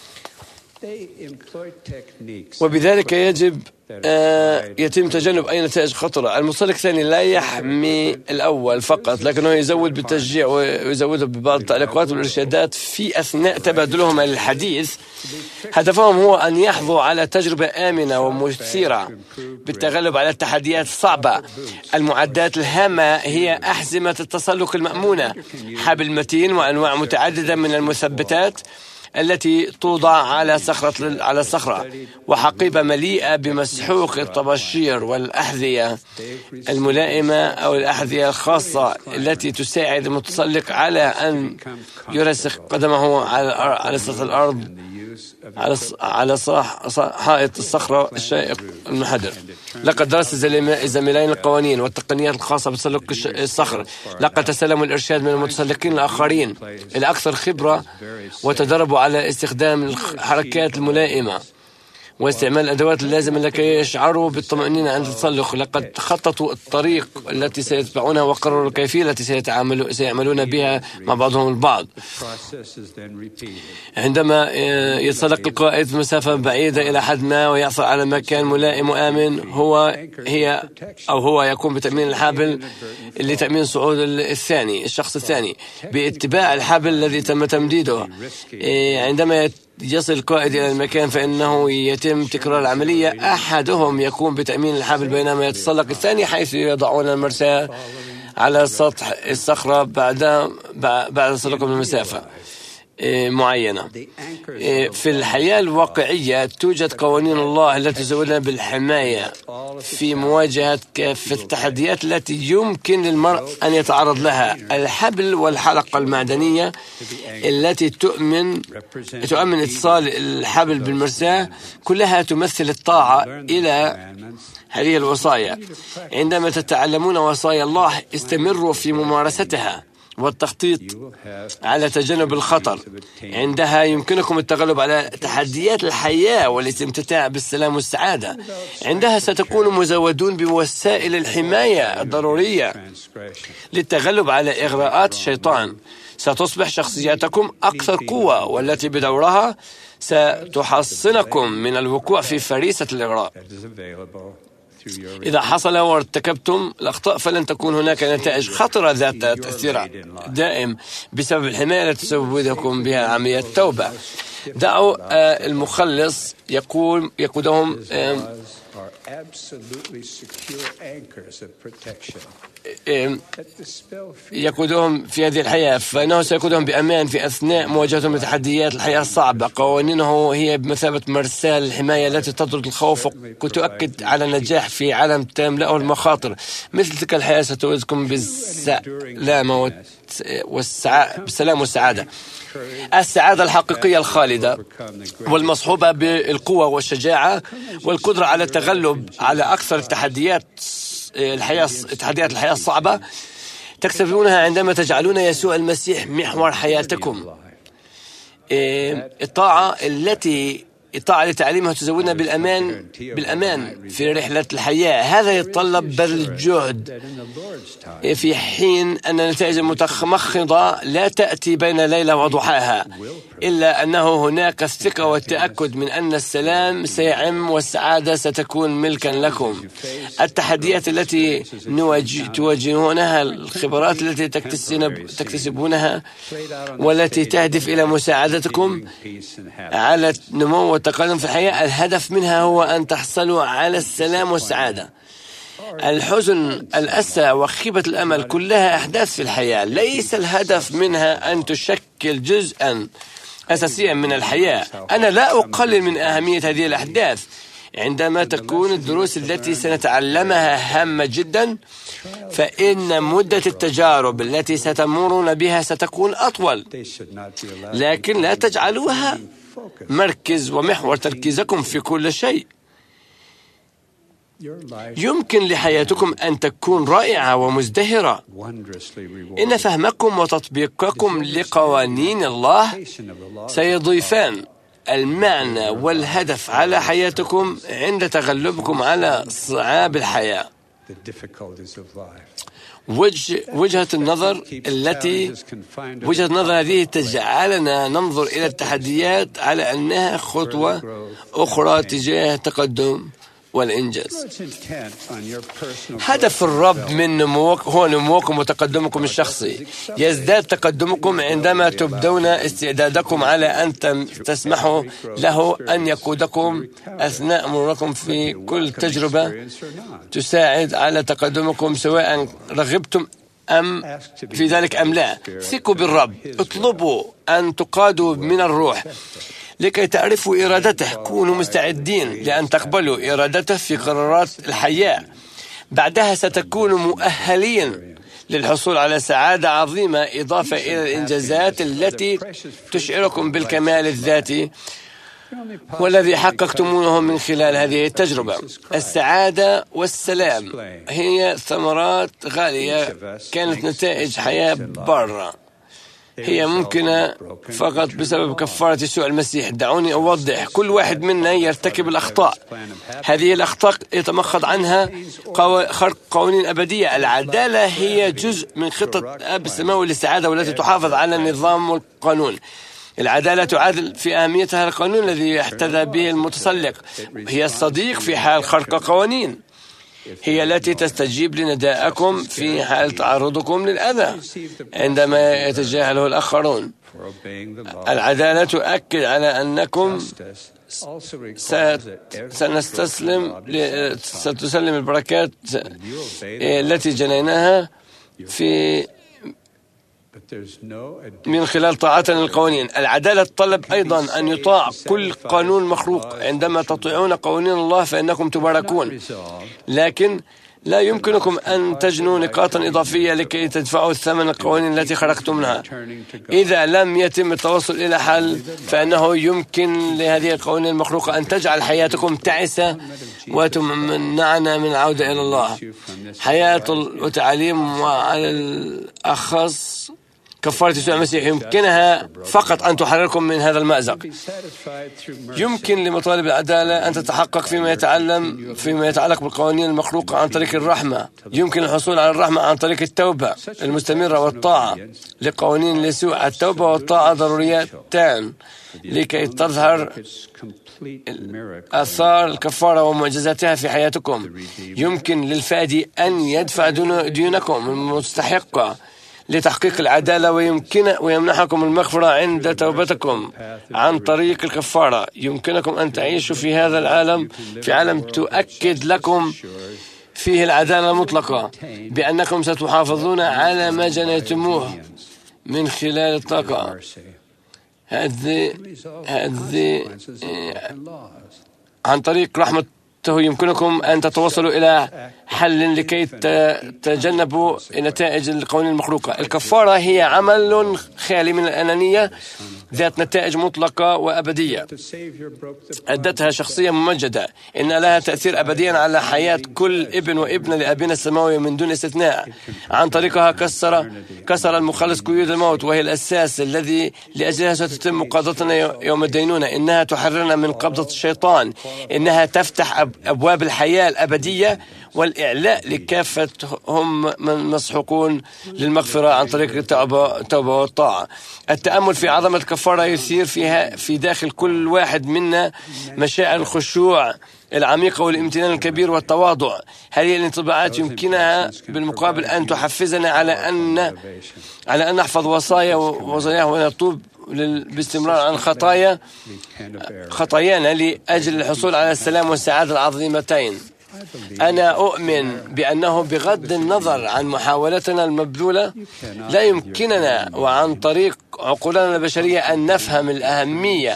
وبذلك يجب آه يتم تجنب أي نتائج خطرة. المتسلق الثاني لا يحمي الأول فقط، لكنه يزود بالتشجيع ويزوده ببعض التعليقات والإرشادات في أثناء تبادلهم الحديث. هدفهم هو أن يحظوا على تجربة آمنة ومثيرة بالتغلب على التحديات الصعبة. المعدات الهامة هي أحزمة التسلق المأمونة، حبل متين وأنواع متعددة من المثبتات التي توضع على صخرة على الصخرة، وحقيبة مليئة بمسحوق الطباشير والأحذية الملائمة أو الأحذية الخاصة التي تساعد المتسلق على أن يرسخ قدمه على على سطح الأرض على على حائط الصخرة الشائق المنحدر. لقد درس زميلين القوانين والتقنيات الخاصة بتسلق الصخر. لقد تسلموا الإرشاد من المتسلقين الآخرين الأكثر خبرة، وتدربوا على استخدام الحركات الملائمة واستعمال الأدوات اللازمة لكي يشعروا بالطمأنينة عند التسلق. لقد خططوا الطريق التي سيتبعونها وقرروا الكيفية التي سيعملون بها مع بعضهم البعض. عندما يتسلق القائد مسافة بعيدة إلى حد ما ويحصل على مكان ملائم وآمن، هو هي أو هو يقوم بتأمين الحبل لتأمين صعود الثاني الشخص الثاني باتباع الحبل الذي تم تمديده. عندما يصل القائد إلى المكان فإنه يتم تكرار العملية. أحدهم يقوم بتأمين الحبل بينما يتسلق الثاني، حيث يضعون المرساة على سطح الصخرة بعد بعد تسلق من مسافة معينة. في الحياة الواقعية توجد قوانين الله التي تزودنا بالحماية في مواجهة كافة التحديات التي يمكن للمرء أن يتعرض لها. الحبل والحلقة المعدنية التي تؤمن تؤمن اتصال الحبل بالمرساة كلها تمثل الطاعة إلى هذه الوصايا. عندما تتعلمون وصايا الله استمروا في ممارستها والتخطيط على تجنب الخطر. عندها يمكنكم التغلب على تحديات الحياة والاستمتاع بالسلام والسعادة. عندها ستكونوا مزودون بوسائل الحماية الضرورية للتغلب على إغراءات الشيطان. ستصبح شخصياتكم أكثر قوة، والتي بدورها ستحصنكم من الوقوع في فريسة الإغراء. إذا حصل وارتكبتم الأخطاء فلن تكون هناك نتائج خطرة ذات تأثير دائم بسبب الحماية التي تزودكم بها عملية التوبة. دعوا المخلص يقول يقودهم يقودهم في هذه الحياة، فإنه سيقودهم بأمان في أثناء مواجهتهم لتحديات الحياة الصعبة. قوانينه هي بمثابة مرساة للحماية التي تطرد الخوف وتؤكد على النجاح في عالم تملأه المخاطر. مثل تلك الحياة ستوزكم بالسلام والسلام والسعادة. السعادة الحقيقية الخالدة والمصحوبة بالقوة والشجاعة والقدرة على التغلب على أكثر التحديات الحياة تحديات الحياة الصعبة تكتسبونها عندما تجعلون يسوع المسيح محور حياتكم. الطاعة التي الطاعة لتعليمه تزودنا بالأمان بالأمان في رحلة الحياة. هذا يتطلب بذل جهد، في حين أن النتائج المتمخضة لا تأتي بين ليلة وضحاها، إلا أنه هناك الثقة والتأكد من أن السلام سيعم والسعادة ستكون ملكا لكم. التحديات التي تواجهونها، الخبرات التي تكتسبونها والتي تهدف إلى مساعدتكم على النمو والتقدم في الحياة، الهدف منها هو أن تحصلوا على السلام والسعادة. الحزن، الأسى وخيبة الأمل كلها أحداث في الحياة، ليس الهدف منها أن تشكل جزءا أساسيا من الحياة. أنا لا أقلل من أهمية هذه الأحداث. عندما تكون الدروس التي سنتعلمها هامة جدا، فإن مدة التجارب التي ستمرون بها ستكون أطول، لكن لا تجعلوها مركز ومحور تركيزكم في كل شيء. يمكن لحياتكم أن تكون رائعة ومزدهرة. إن فهمكم وتطبيقكم لقوانين الله سيضيفان المعنى والهدف على حياتكم عند تغلبكم على صعاب الحياة. وجه وجهة النظر التي وجهة النظر هذه تجعلنا ننظر إلى التحديات على أنها خطوة أخرى تجاه التقدم والإنجاز. هدف الرب من نموك هو نموكم وتقدمكم الشخصي. يزداد تقدمكم عندما تبدون استعدادكم على أن تسمحوا له أن يقودكم أثناء مروركم في كل تجربة تساعد على تقدمكم، سواء رغبتم أم في ذلك أم لا. ثقوا بالرب، اطلبوا أن تقادوا من الروح لكي تعرفوا إرادته. كونوا مستعدين لأن تقبلوا إرادته في قرارات الحياة. بعدها ستكونوا مؤهلين للحصول على سعادة عظيمة، إضافة إلى الإنجازات التي تشعركم بالكمال الذاتي والذي حققتموه من خلال هذه التجربة. السعادة والسلام هي ثمرات غالية كانت نتائج حياة بارة. هي ممكنة فقط بسبب كفارة يسوع المسيح. دعوني أوضح، كل واحد منا يرتكب الأخطاء. هذه الأخطاء يتمخض عنها خرق قوانين أبدية. العدالة هي جزء من خطة أب السماوي للسعادة، والتي تحافظ على النظام والقانون. العدالة تعادل في أهميتها القانون الذي احتذى به المتسلق. هي الصديق في حال خرق قوانين. هي التي تستجيب لنداءكم في حال تعرضكم للأذى عندما يتجاهله الآخرون. العدالة تؤكد على أنكم سنستسلم ستسلم البركات التي جنيناها في من خلال طاعتنا للقوانين. العدالة تطلب أيضا أن يطاع كل قانون مخلوق. عندما تطيعون قوانين الله فإنكم تباركون، لكن لا يمكنكم أن تجنوا نقاطا إضافية لكي تدفعوا الثمن القوانين التي خرجتم منها. إذا لم يتم التوصل إلى حل، فإنه يمكن لهذه القوانين المخلوقة أن تجعل حياتكم تعسة وتمنعنا من العودة إلى الله. حياة وتعليم، وعلى الأخص كفارة يسوع المسيح يمكنها فقط أن تحرركم من هذا المأزق. يمكن لمطالب العدالة أن تتحقق فيما يتعلم فيما يتعلق بالقوانين المخلوقة عن طريق الرحمة. يمكن الحصول على الرحمة عن طريق التوبة المستمرة والطاعة لقوانين يسوع. التوبة والطاعة ضروريتان لكي تظهر آثار الكفارة ومعجزاتها في حياتكم. يمكن للفادي أن يدفع ديونكم المستحقة لتحقيق العدالة، ويمكن ويمنحكم المغفرة عند توبتكم عن طريق الكفارة. يمكنكم أن تعيشوا في هذا العالم، في عالم تؤكد لكم فيه العدالة المطلقة، بأنكم ستحافظون على ما جنيتموه من خلال الطاقة. هذه هذه عن طريق رحمته يمكنكم أن تتوصلوا إلى حل لكي تتجنبوا نتائج القوانين المخلوقة. الكفارة هي عمل خالي من الأنانية ذات نتائج مطلقة وأبدية أدتها شخصية ممجدة، إن لها تأثير أبديا على حياة كل ابن وابنة لأبينا السماوي من دون استثناء. عن طريقها كسر كسر المخلص قيود الموت، وهي الأساس الذي لأجلها ستتم مقاضتنا يوم الدينونة. إنها تحررنا من قبضة الشيطان، إنها تفتح أبواب الحياة الأبدية والإعلاء لكافة هم من مسحوقون للمغفرة عن طريق التوبة والطاعة. التأمل في عظمة الكفارة يثير فيها في داخل كل واحد منا مشاعر الخشوع العميقة والامتنان الكبير والتواضع. هذه الانطباعات يمكنها بالمقابل أن تحفزنا على أن على أن نحفظ وصايا وصاياه ونتوب باستمرار عن خطايا خطايانا لأجل الحصول على السلام والسعادة العظيمتين. أنا أؤمن بأنه بغض النظر عن محاولتنا المبذولة لا يمكننا وعن طريق عقولنا البشرية أن نفهم الأهمية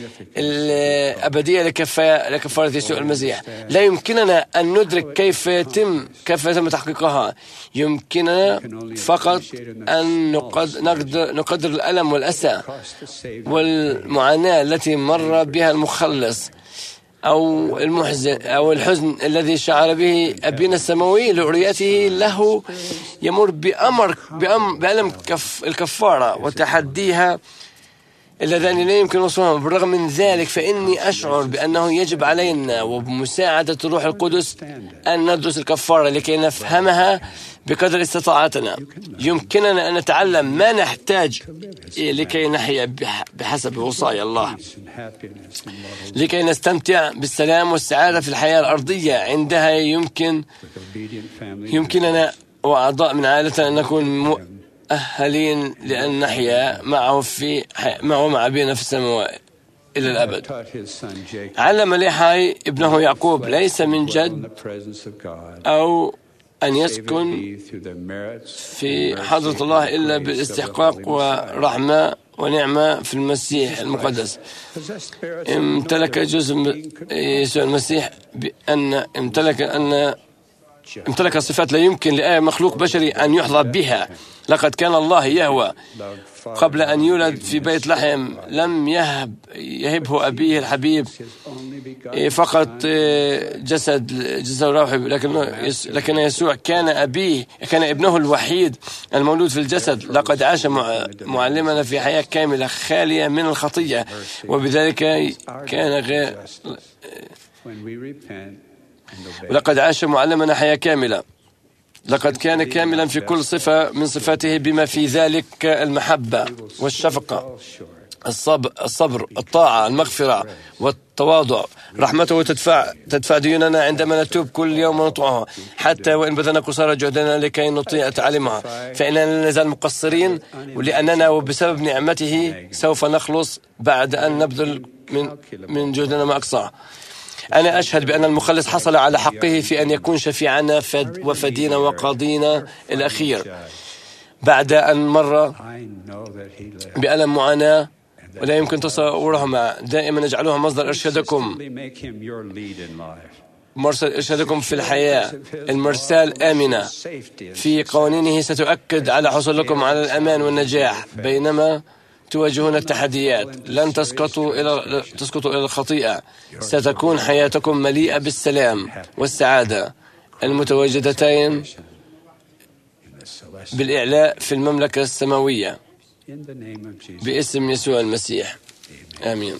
الأبدية لكفارة يسوع المسيح. لا يمكننا أن ندرك كيف يتم كيف يتم تحقيقها. يمكننا فقط أن نقدر, نقدر الألم والأسى والمعاناة التي مر بها المخلص أو المحزن أو الحزن الذي شعر به أبينا السماوي لرؤيته له يمر بأمر بألم كف الكفارة وتحديها اللذان لا يمكن وصولهم. بالرغم من ذلك فإني أشعر بأنه يجب علينا وبمساعدة الروح القدس أن ندرس الكفارة لكي نفهمها بقدر استطاعتنا. يمكننا أن نتعلم ما نحتاج لكي نحيا بحسب وصايا الله، لكي نستمتع بالسلام والسعادة في الحياة الأرضية. عندها يمكن يمكننا وأعضاء من عائلتنا أن نكون مؤهلين لأن نحيا معه في معه مع أبينا في السماوات إلى الأبد. علم ليحي ابنه يعقوب ليس من جد أو أن يسكن في حضرة الله إلا بالاستحقاق ورحمة ونعمة في المسيح المقدس. امتلك جزء يسوع المسيح بأن امتلك أن امتلك صفات لا يمكن لأي مخلوق بشري أن يحظى بها. لقد كان الله يهوى قبل أن يولد في بيت لحم، لم يهب يهبه أبيه الحبيب فقط جسد جسد روحي، لكن لكن يسوع كان أبيه كان ابنه الوحيد المولود في الجسد. لقد عاش معلمنا في حياة كاملة خالية من الخطية، وبذلك كان غير ولقد عاش معلمنا حياة كاملة. لقد كان كاملا في كل صفة من صفاته، بما في ذلك المحبة والشفقة، الصبر, الصبر الطاعة، المغفرة والتواضع. رحمته تدفع تدفع ديوننا عندما نتوب كل يوم ونطوعها، حتى وإن بذلنا قصارى جهدنا لكي نطيع تعاليمها، فإننا لا نزال مقصرين، ولأننا وبسبب نعمته سوف نخلص بعد أن نبذل من من جهدنا ما أقصاه. أنا أشهد بأن المخلص حصل على حقه في أن يكون شفيعنا فد وفدينا وقاضينا الأخير بعد أن مر بألم معاناة ولا يمكن تصورهما. دائما اجعلوها مصدر إرشادكم مرسل إرشادكم في الحياة. المرسال آمنة في قوانينه ستؤكد على حصولكم على الأمان والنجاح بينما تواجهون التحديات. لن تسقطوا إلى تسقطوا إلى الخطيئة. ستكون حياتكم مليئة بالسلام والسعادة المتواجدتين بالإعلاء في المملكة السماوية. باسم يسوع المسيح آمين.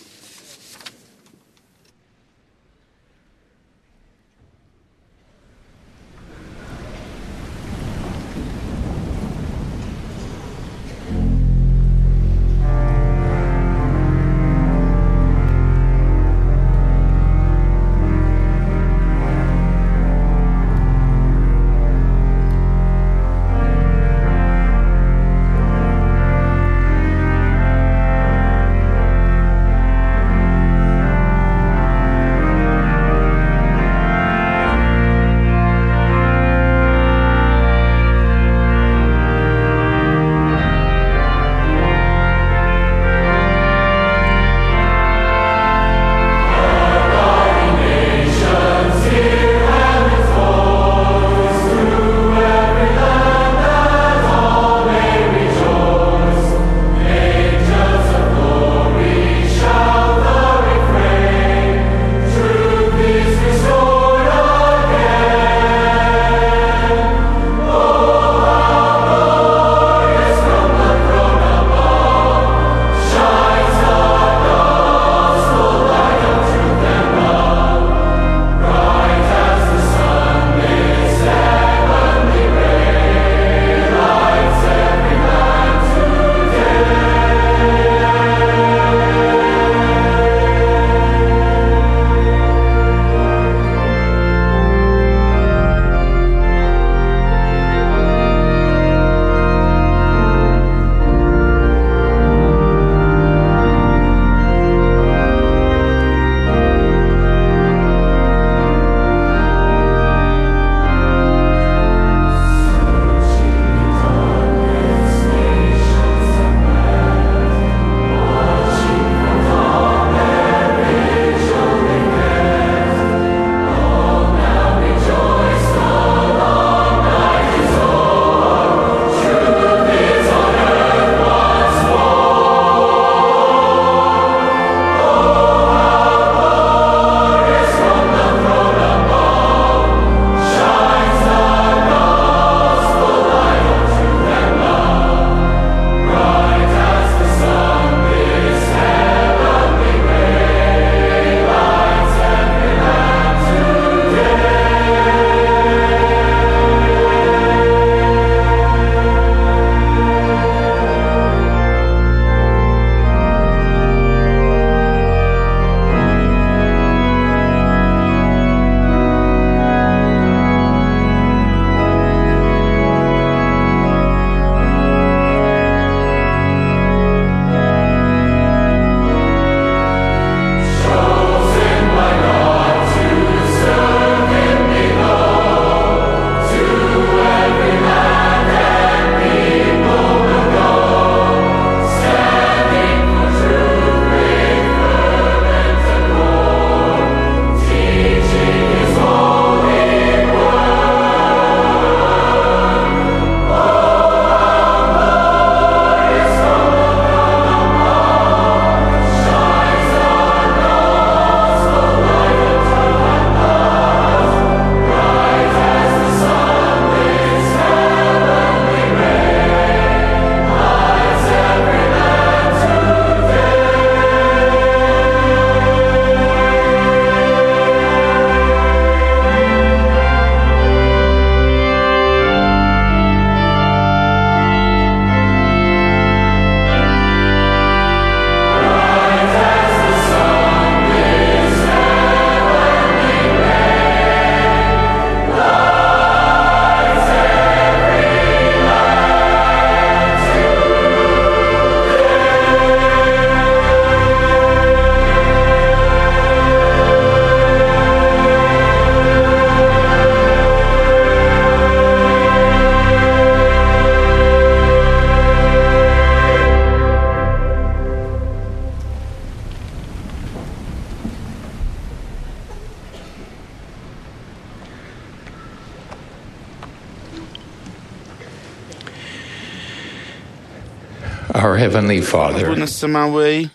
Our Heavenly Father, أبونا السماوي,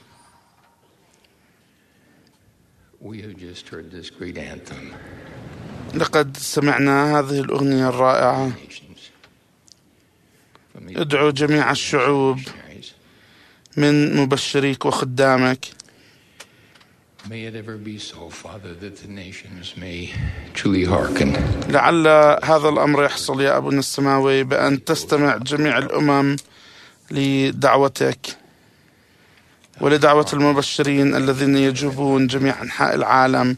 we have just heard this great anthem. لقد سمعنا هذه الأغنية الرائعة. ادعو جميع الشعوب من مبشريك وخدامك. May it ever be so, Father, that the nations may truly hearken. لعل هذا الأمر يحصل يا أبونا السماوي بأن تستمع جميع الأمم لدعوتك ولدعوة المبشرين الذين يجوبون جميع أنحاء العالم.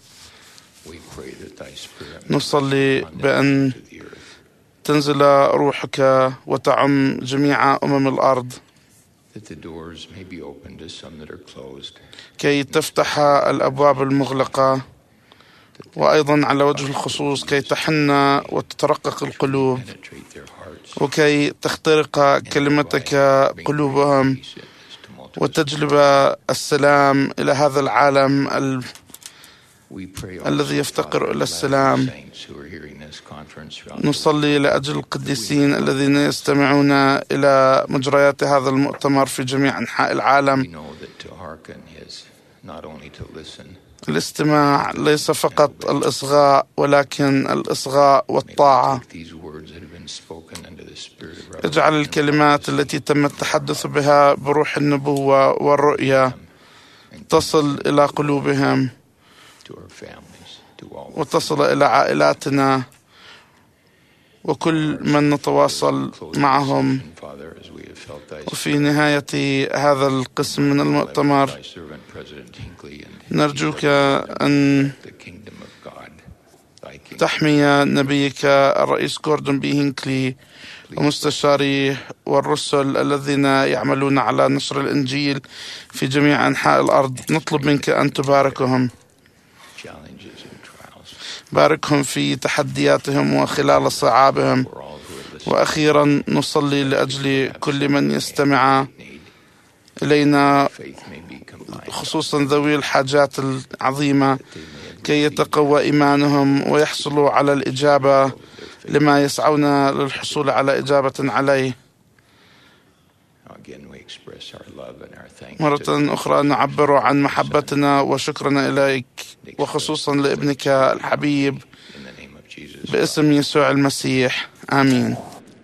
نصلي بأن تنزل روحك وتعم جميع أمم الأرض كي تفتح الأبواب المغلقة، وأيضا على وجه الخصوص كي تحن وتترقق القلوب وكي تخترق كلمتك قلوبهم وتجلب السلام إلى هذا العالم ال... الذي يفتقر إلى السلام. نصلي لأجل القديسين الذين يستمعون إلى مجريات هذا المؤتمر في جميع أنحاء العالم. الاستماع ليس فقط الإصغاء ولكن الإصغاء والطاعة. اجعل الكلمات التي تم التحدث بها بروح النبوة والرؤية تصل إلى قلوبهم وتصل إلى عائلاتنا وكل من نتواصل معهم. وفي نهاية هذا القسم من المؤتمر نرجوك أن تحمي نبيك الرئيس غوردون بي هينكلي ومستشاريه والرسل الذين يعملون على نشر الإنجيل في جميع أنحاء الأرض. نطلب منك أن تباركهم، باركهم في تحدياتهم وخلال صعابهم. وأخيرا نصلي لأجل كل من يستمع إلينا خصوصا ذوي الحاجات العظيمة كي يتقوى إيمانهم ويحصلوا على الإجابة لما يسعون للحصول على إجابة عليه. مرة أخرى نعبر عن محبتنا وشكرنا إليك وخصوصا لابنك الحبيب باسم يسوع المسيح، آمين.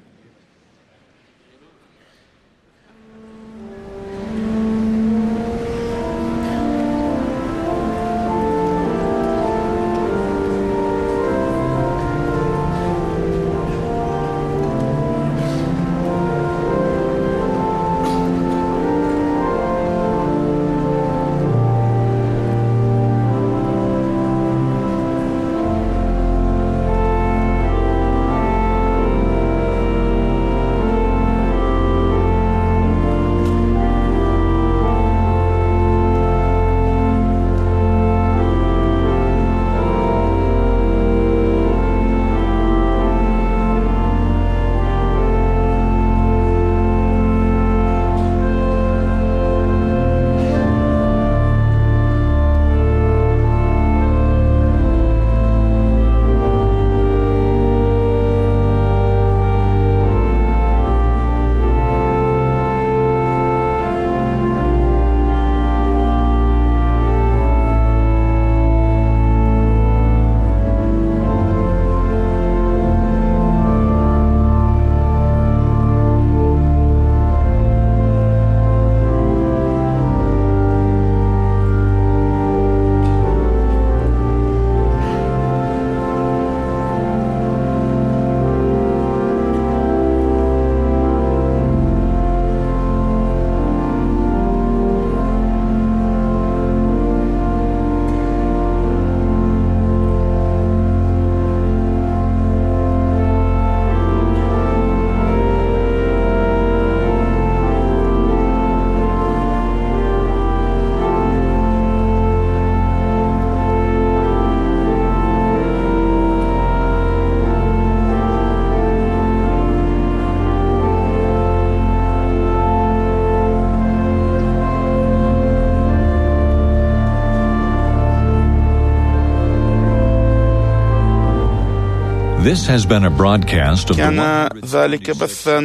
This has been a broadcast of كان ذلك بثا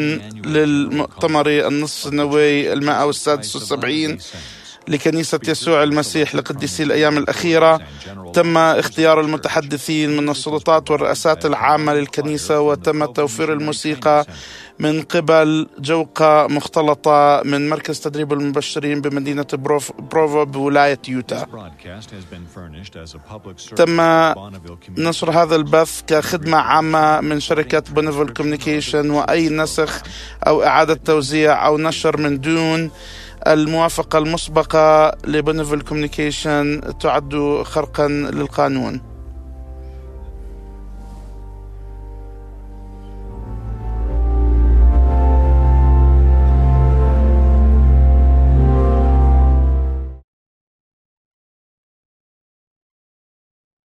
للمؤتمر النصف السنوي المائة والسادس والسبعين لكنيسة يسوع المسيح لقديسي الأيام الأخيرة. تم اختيار المتحدثين من السلطات والرئاسات العامة للكنيسة، وتم توفير الموسيقى من قبل جوقة مختلطة من مركز تدريب المبشرين بمدينة بروفو بولاية يوتا. تم نشر هذا البث كخدمة عامة من شركة بونيفيل كوميونيكيشن، وأي نسخ أو إعادة توزيع أو نشر من دون الموافقة المسبقة لبونيفيل كوميونيكيشن تعد خرقا للقانون.